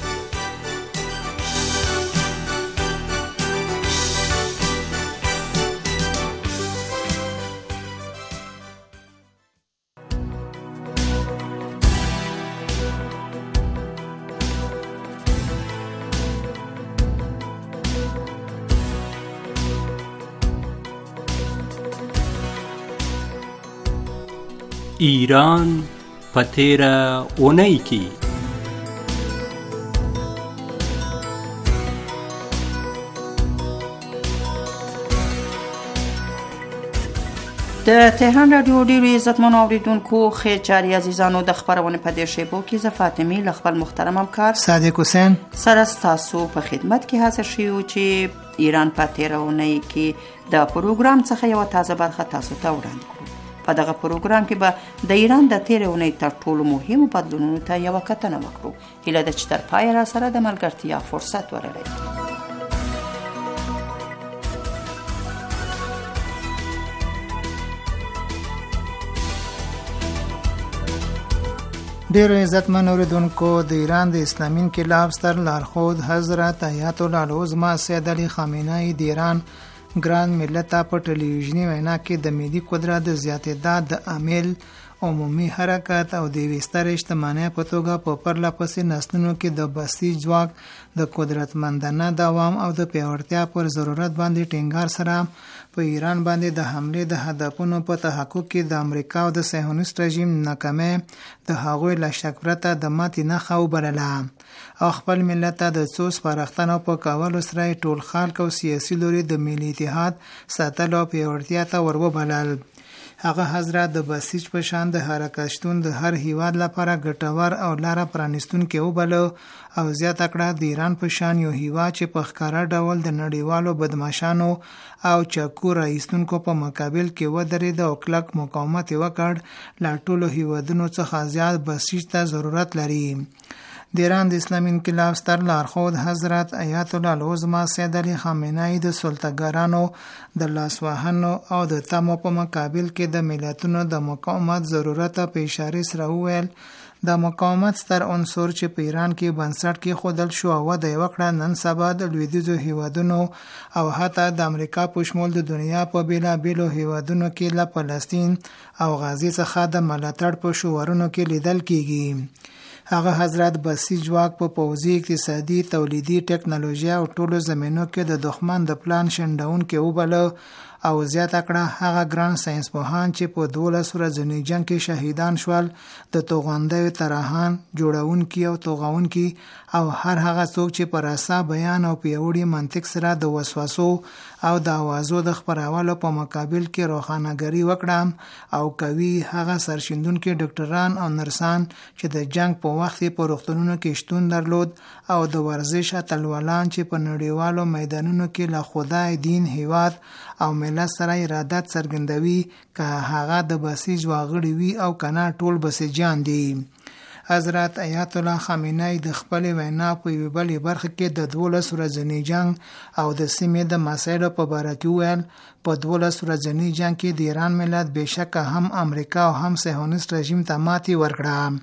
[SPEAKER 13] ایران په تیره اونۍ کې
[SPEAKER 14] د تهران رادیو ډیرو عزتمنو اوریدونکو ښه چاري عزیزانو د خبرونه په دې شیبو کې زه فاطمه له خپل محترم همکار
[SPEAKER 15] صادق حسین
[SPEAKER 14] سره تاسو په خدمت کې حاضر شوو چې ایران په تیره اونۍ کې د پروګرام څخه یو تازه برخه تاسو ته وړاندې کړو. په دغه پروګرام کې به د ایران د تیره اونۍ تر ټولو مهمو بدلونونو ته یو کتنه وکړو. هیله ده چې تر پایه را سره د ملګرتیا فرصت ولرئ.
[SPEAKER 15] ډیر عزتمن اوریدونکو، د ایران د اسلامي انقلاب ستر لارښود حضرت آیت الله العظمى سید علي خامنه‌ای د ایران ګران ملت په ټلویزیونی وینا کې د ملي قدرت د زیاتېدا د عامل عمومي حرکت او د وستر اجتماعي په توګه په پرله پسې نسلونو کې د بسیج ځواک د قدرتمندانه دوام او د پیاوړتیا پر ضرورت باندې ټینګار سره په ایران باندې د حمله د هدفونو په تحقق کې د امریکا او د صهیونیست رژیم ناکامي د هغوی له شک پرته د ماتې نښه وبلله او خپل ملت ته د څو سپارښتنو په کولو سره ټول خلک او سیاسي لوري د ملي اتحاد ساتلو او پیاوړتیا ته وروبلل. هغه حضرت د بسیج په شان د حرکت شتون د هر هیواد لپاره ګټور او لاره پرانستونکي وبلو او زیاته کړه د ایران په شان یو هیواد چې په ښکاره ډول د نړیوالو بدمعشانو او چاکو راایستونکو په مقابل کې ودرېد او کلک مقاومت وکړ. لا ټولو هیوادونو څخه زیات بسیج ته ضرورت لري. د ایران د اسلامي انقلاب ستر لارښود حضرت آیت الله العظمى سید علي خامنه‌ای د سلطه‌ګرانو د لاسوهنو او د تمو په مقابل کې د ملتونو د مقاومت ضرورت په اشاره سره وویل د مقاومت ستر عنصر چې په ایران کې بنسټ کې خودل شو او د وکړه نن سبا د لویدیځو هیوادونو او حتی د امریکا په شمول د دنیا په بیلابیلو هیوادونو کې له فلسطین او غزې څخه د ملاتړ په شعارونو کې لیدل کیږي. هغه حضرت بسیج ځواک په پوځي، اقتصادي، تولیدي، ټکنالوژي او ټولو زمینو کې د دښمن د پلان شنډونکي وبلو او زیاته کړه هغه ګران ساينس پوهان چې په 12 ورځني جنگ کې شهیدان شول، د توغندیو طراحان، جوړونکي او توغونکي او هر هغه څوک چې پر اساس بیان او پیوړی منطق سره د وسوسو او د اوازو د خبرولو په مقابل کې روښانه‌ګری وکړم او کوي هغه سرشندونکي ډاکټران او نرسان چې د جنگ په وخت په روغتونونو کې شتون درلود او د ورزش اتلولان چې په نړیوالو میدانونو کې له خدای، دین، هیواد او ملت سره ارادت څرګندوي که هغه د بسیج واغړي وي او کنه ټول بسیجان دي. حضرت آیت الله خامنه‌ای د خپل وینا په یوه بلې برخه کې د 12 ورځني جنگ او د سیمې د مسایلو په اړه کې ویل په 12 ورځني جنگ کې د ایران ملت بشک هم امریکا او هم صهیونیست رژیم ته ماتې ورکړه.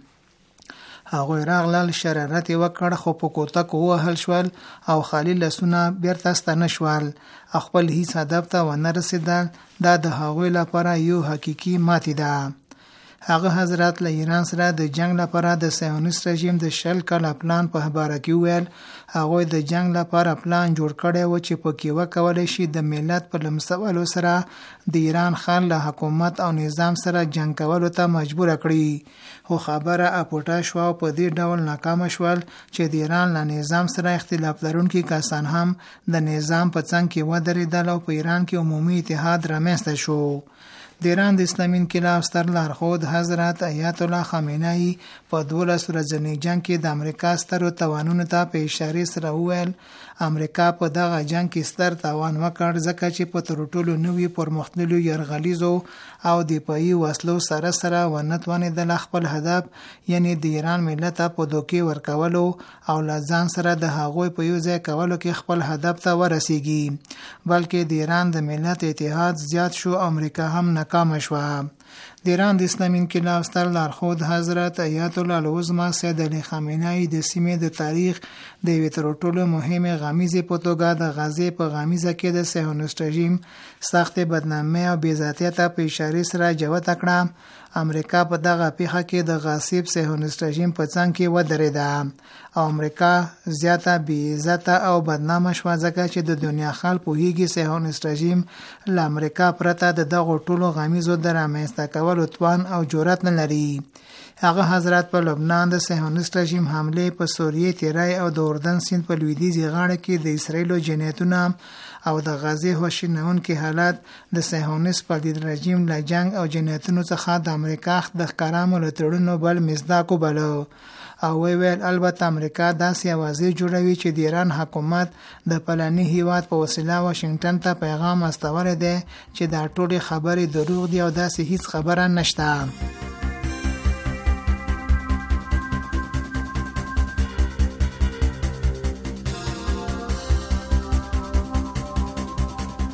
[SPEAKER 15] هغه راغلل شرارت وکړ خو په کوتک وهل شول او خالی لسونه بیرته ستنه شول. خپل هیڅ هدف ته ونه رسیدل. دا د هغوی لپاره یو حقيقي ماتې ده. هغه حضرت له ایران سره د جنگ لپاره د صهیونیست رژیم د 10 کاله پلان په اړه کې ویل هغه د جنگ لپاره پلان جوړ کړی و چې پکې وکولای شي د ملت په لمسولو سره د ایران خان له حکومت او نظام سره جنگ کولو ته مجبور کړي. خو خبره اپوټا شو او په دې ډول ناکام شول چې د ایران له نظام سره اختلاف لرونکي کسان هم د نظام په څنګ کې ودرېدل او په ایران کې عمومي اتحاد رامنځته شو. د ایران د اسلامي انقلاب ستر لارښود حضرت آیت الله خامنه‌ای په 12 ورځني جنگ کې د امریکا سترو توانونو ته په اشاره سره وویل امریکا په دغه جنگ کې ستر توان وکړ ځکه چې په ترټولو نوې پرمختللو يرغلیزو او دفاعي وسلو سره سره ونتوانې د خپل هدف یعنی د ایران ملت په دوکې ورکولو او لازم سره د هغوی په یو ځای کولو کې خپل هدف ته ورسیږي بلکې د ایران د ملت اتحاد زیات شو. امریکا هم ناکام شو. د ایران د اسلامي انقلاب ستر لارښود حضرت آیت الله العظمى سید علي خامنه‌ای د سیمې د تاریخ د یوې تر ټولو مهمه غمیزې په توګه د غزې په غمیزه کې د صهیونیست رژیم سخت بدنامي او بې‌ذاتیت په اشاره سره جوته کړه. امریکا په دغه پیښه کې د غاصب صهیونیست رژیم په څنګ کې ودرېده او امریکا زیاته بې‌عزت او بدنامه شو ځکه چې د دنیا خلک پوهیږي صهیونیست رژیم له امریکا پرته د دغه ټولو غمیزو د رامنځته کولو توان او جرأت نه لري. هغه حضرت په لبنان د صهیونیست رژیم حمله په سوریه تیرای او د اردن سیند په لویدیځي غاړه کې د اسرایلو جنایتونه او د غزې وحشتناکونکي حالات د صهیونیست پردي رژیم له جنگ او جنایتونو څخه د امریکا د ښکارامو له تړونو بل مصداق وبلو او ویل البته امریکا داسې اوازې جوړوي چې د ایران حکومت د پلاني هیواد په وسیله واشنگټن ته پیغام استولی دی چې دا ټولې خبرې دروغ دي او داسې هیڅ خبره نشته.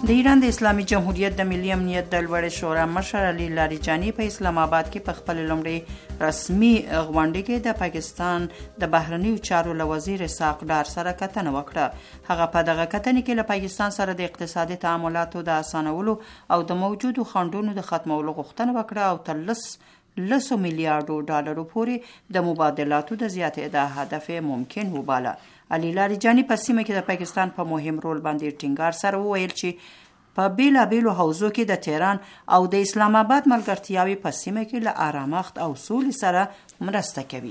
[SPEAKER 14] د ایران د اسلامي جمهوریت د ملي امنیت د لوړې شورا مشر علي لاریجاني په اسلام آباد کې په خپل لومړي رسمي غونډه کې د پاکستان د بهرنیو چارو له وزیر اسحاق ډار سره کتنه وکړه. هغه په دغه کتنې کې له پاکستان سره د اقتصادي تعاملاتو د اسانولو او د موجودو خنډونو د ختمولو غوښتنه وکړه او تر 100 میلیارډو ډالرو پورې د مبادلاتو د زیاتېدا هدف ممکن وباله. علي لاریجاني په سیمه کې د پاکستان په مهم رول باندې ټینګار سره وویل چې په بیلابیلو حوزو کې د تهران او د اسلام آباد ملګرتیاوې په سیمه کې له آرامښت او سولې سره مرسته کوي.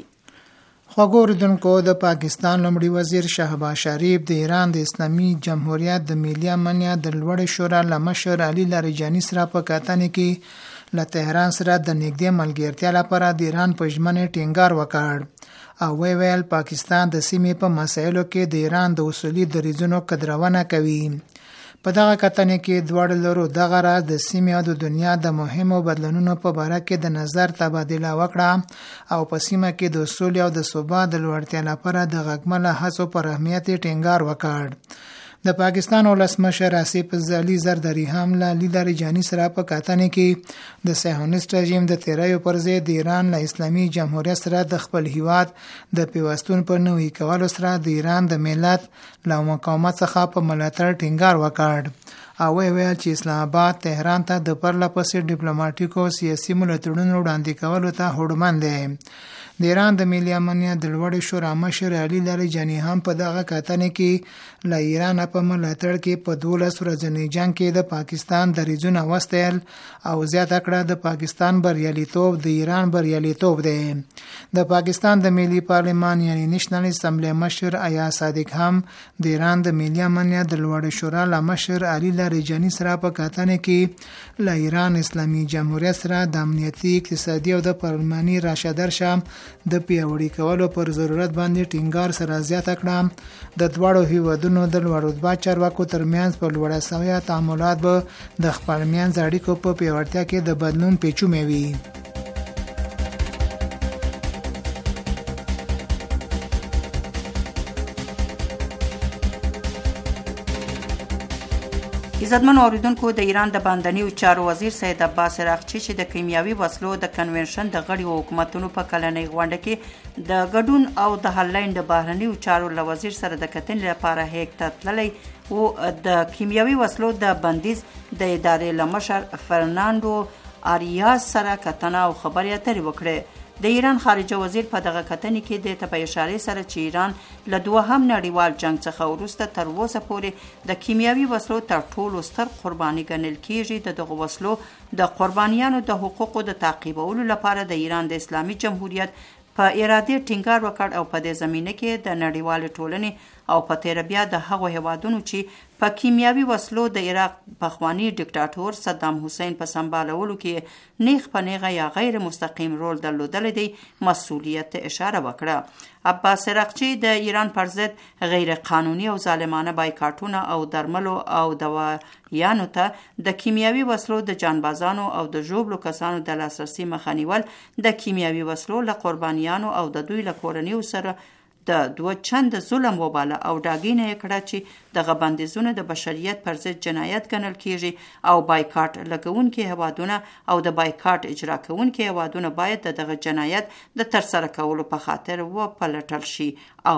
[SPEAKER 15] خوږو اوریدونکو، د پاکستان لومړي وزیر شهباز شریف د ایران د اسلامي جمهوریت د ملي امنیت د لوړې شورا له مشر علي لاریجاني سره په کتنې کې له تهران سره د نږدې ملګرتیا لپاره د ایران په ژمنې ټینګار وکړ او ویل پاکستان د سیمې په مسایلو کې د ایران د اصولي دریځونو قدرونه کوي. په دغه کتنې کې دواړو لورو دغه راز د سیمې او د دنیا د مهمو بدلونونو په باره کې د نظر تبادله وکړه او په سیمه کې د سولې او د ثبات د لوړتیا لپاره د غږمله هڅو پر اهمیت ټینګار وکړ. د پاکستان ولسمشر آصف زرعی زرداری هم له علي لاریجاني سره په کتنې کې د صهیونیست رژیم د تیریو پر ضد د ایران له اسلامي جمهوریت سره د خپل هیواد د پیوستون پر نوي کولو سره د ایران د ملت له مقاومت څخه په ملاتړ ټینګار وکړ او ویل چې اسلام آباد تهران ته د پرله پسې ډیپلوماټیکو سیاسي ملاتړونو وړاندې کولو ته هوډمن دی. د ایران د ملي امنیت د لوړې شورا مشر علي لاریجاني هم په دغه کتنې کې له ایران په ملاتړ کې په 12 ورځني جنگ کې د پاکستان دریځونه وستایل او زیاته کړه د پاکستان بریالیتوب د ایران بریالیتوب دی. د پاکستان د ملي پارلمان یعنی نېشنل اسمبلی مشر ایاز صادق هم د ایران د ملي امنیت د لوړې شورا له مشر علي لاریجاني سره په کتنې کې له ایران اسلامي جمهوریت سره د امنیتي اقتصادي او د پارلماني راشدرشم د پیاوړي کولو پر ضرورت باندې ټینګار سره زیاته کړه. د دواړو هیوادونو د لوړ رتبه چارواکو ترمنځ په لوړه سویه تعاملات به د خپل منځ اړیکو په پیاوړتیا کې د بدلون پیچومې وي.
[SPEAKER 14] عزتمن اوریدونکو، د ایران د باندنیو چارو وزیر سید عباس اراغچی چې د کیمیاوي وسلو د کنونشن د غړي حکومتونو په کلنۍ غونډه کې د ګډون او د حلین د بهرنیو چارو له وزیر سره د کتنې لپاره هیګ ته تللی او د کیمیاوي وسلو د بندیز د ادارې له مشر فرناندو آریاس سره کتنه او خبرې اترې وکړې. د ایران خارجه وزیر په دغه کتنې کې د ته په اشاره سره چې ایران له دوهم نړیوال جنگ څخه وروسته تر اوسه پورې د کیمیاوي وسلو تر ټولو ستر قرباني ګڼل کیږي. دغه وسلو د قربانیانو د حقوقو د تعقیبولو لپاره د ایران د اسلامي جمهوریت په اراده ټینګار وکړ او په دې زمینه کې د نړیوال ټولنې او په تیر بیا د هغو هیوادونو چې په کیمیاوي وسلو د عراق پخوانی ډیکټاتور صدام حسین په سمبالولو کې نیغ په نیغه یا غیر مستقیم رول درلودلی دی مسؤلیت اشاره وکړه. عباس اراغچی د ایران پر ضد غیر قانوني او ظالمانه بایکاټونه او درملو او دوایانو ته د کیمیاوي وسلو د جانبازانو او د ژوبلو کسانو د لاسرسي مخه نیول د کیمیاوي وسلو له قربانیانو او د دوی له کورنیو سره د دوه چند ظلم وباله او ډاګینه یې کړه چې دغه بندیزونه د بشریت پر ضد جنایت ګڼل کیږي او بایکاټ لګونکي هیوادونه او د بایکاټ اجرا کوونکي هیوادونه باید دغه جنایت د ترسره کولو په خاطر وپلټل شي او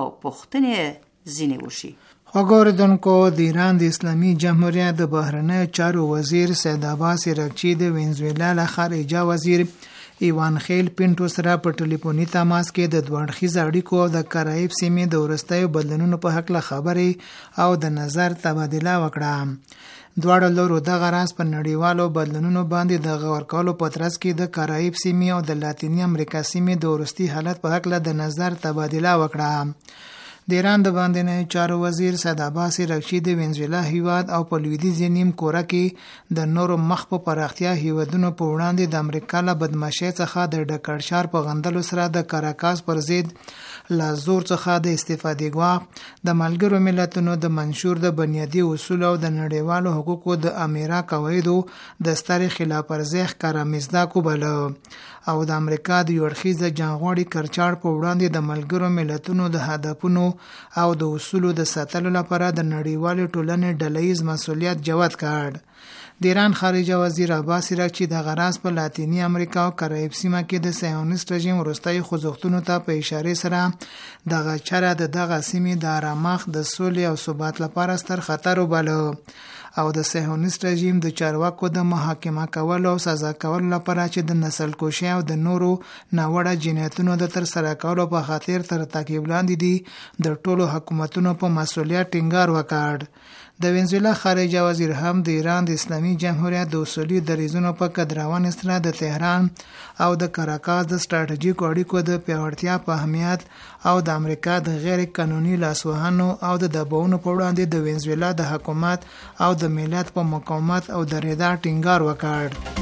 [SPEAKER 14] پوښتنې ځینې وشي.
[SPEAKER 15] خوږوریدونکو، د ایران د اسلامي جمهوریت د بهرنیو چارو وزیر سید عباس اراغچی د وینزویلا له خارجه وزیر ایوان خیل پینټو سره په ټلیفوني تماس کې د دوه اړخیزو اړیکو او د کارایب سیمې د وروستیو بدلونونو په هکله خبرې او د نظر تبادله وکړه. دواړو لورو دغه راز په نړیوالو بدلونونو باندې د غور کولو په ترڅ کې د کارایب سیمې او د لاتینی امریکا سیمې د وروستي حالت په هکله د نظر تبادله وکړه. د ایران د باندنیو چارو وزیر سید عباس اراغچی د وینزویلا هیواد او په لویدیځ نیم کره کې د نورو مخ په پراختیا هیوادونو په وړاندې د امریکا له بدمعشۍ څخه د ډکړشار په غندلو سره د کاراکاس پر ضد له زور څخه د استفادې غواړي د ملګرو ملتونو د منشور د بنیادي اصول او د نړیوالو حقوقو د امیرا قواعدو د ستر خلاف ورزي ښکاره مصداق وباله او د امریکا د یورخیزه جنغوړي کرچاړ په وړاندې د ملګرو ملتونو د هدفونو او د اصولو د ساتلو لپاره د نړیوالې ټولنې ډلهییز مسؤلیت جوت کړ. د ایران خارجه وزیر عباس عراقچي د غراس په لاتینی امریکا او کریب سیمه کې د صهیونیست رژیم وروستي خوځښتونو ته په اشاره سره دغه چاره دغه سیمې د آرامښت د سولې او ثبات لپاره ستر خطر وباله او د صهیونیست رژیم د چارواکو د محاکمه کولو او سزا کولو لپاره چې د نسل کشي او د نورو ناوړه جنایتونو د تر سره کولو په خاطر تر تعقیب لاندې دي د ټولو حکومتونو په مسؤلیت ټینګار وکړ. د وینزویلا خارجه وزیر هم د ایران د اسلامي جمهوریت د اصولي دریځونو په قدرون سره د تهران او د کراکاس د ستراتیژیکو اړیکو د پیاوړتیا په اهمیت او د امریکا د غیر قانوني لاسوهنو او د دباونو په وړاندې د وینزویلا د حکومت او د ملت په مقاومت او درېدا ټینګار وکړ.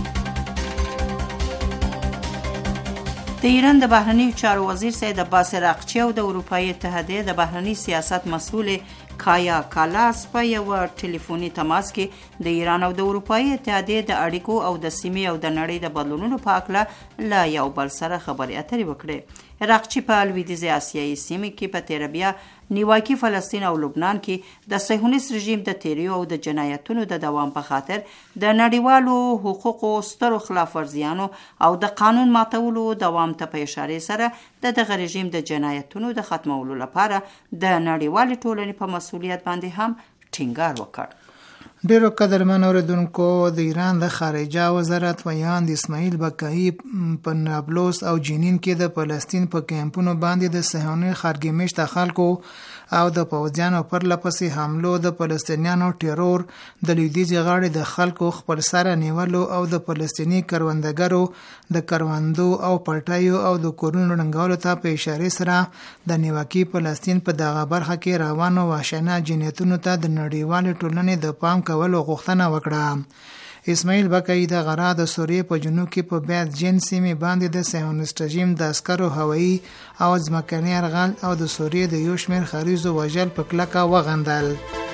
[SPEAKER 14] د ایران د بهرنی چارو وزیر سید عباس عراقچي او د اروپאי اتحادیه د بهرنی سیاست مسؤل کایا کالاس په یو ټلیفوني تماس کې د ایران او د اروپאי اتحادیه د اړیکو او د سیمې او د نړۍ د بدلونونو په اړه لا یو بل سره خبرې اترې وکړې. عراقچي په لویدیځه اسیایي سیمه کې په تیربیا نیواکي فلسطین او لبنان کې د صهیونیست رژیم د تیریو او د جنایتونو د دوام په خاطر د نړیوالو حقوقو سترو خلاف ورزیانو او د قانون ماتولو دوام ته په اشاره سره د دغه رژیم د جنایتونو د ختمولو لپاره د نړیوال ټولنې په مسؤلیت باندې هم ټینګار وکړ.
[SPEAKER 15] ډیرو قدرمن اوریدونکو، د ایران د خارجه وزارت ویاند اسماعیل بقایی په نابلس او جنین کې د فلسطین په کیمپونو باندې د صهیوني خارګمیشت خلکو او د پوځیانو پر لپسې حملو د فلسطینیانو ټرور د لویدیځې غاړې د خلکو خپل سره نیولو او د فلسطیني کروندګرو د کروندو او پټیو او د کورونو رنګولو ته په اشاره سره د نیواکي فلسطین په دغه برخه کې روانو وحشیانه جنایتونو ته د نړیوالې ټولنې د پام کولو غوښتنه وکړه. اسماعیل بقایی د غرا د سوریې په جنوب کې په بیت جن سیمې باندې د صهیونیست رژیم د عسکرو هوایي او ځمکني یرغل او د سوریې د یو شمېر خاریزو وژل په کلکه وغندل.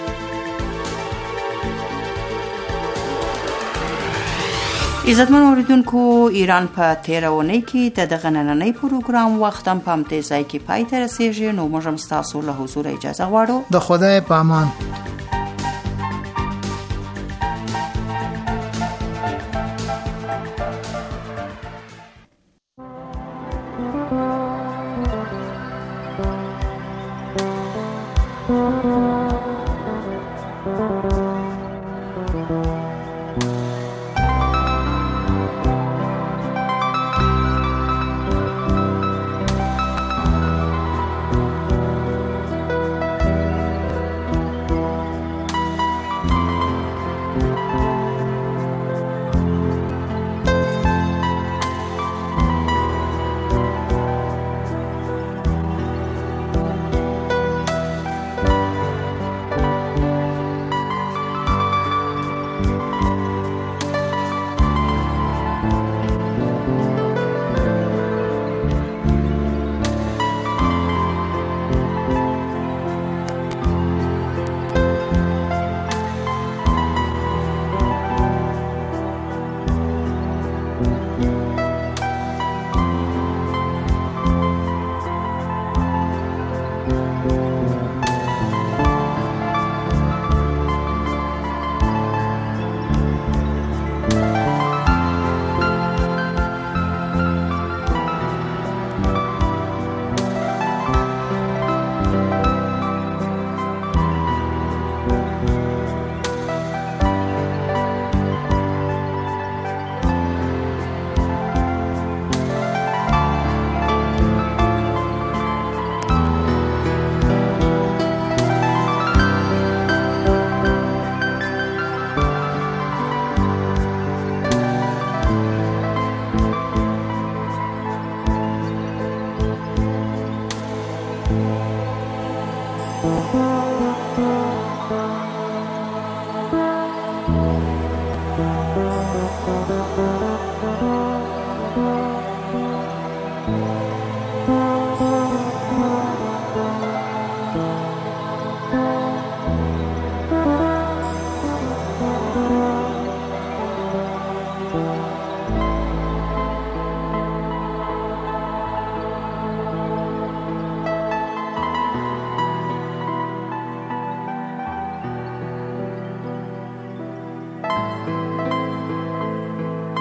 [SPEAKER 14] عزتمن اوریدونکو، ایران په 13 اونۍ کې د دغه نننۍ پروګرام وخت هم په همدې ځای کې پای ته رسیږي. نو موږ هم ستاسو له حضور اجازه غواړو.
[SPEAKER 15] د خدای په امان.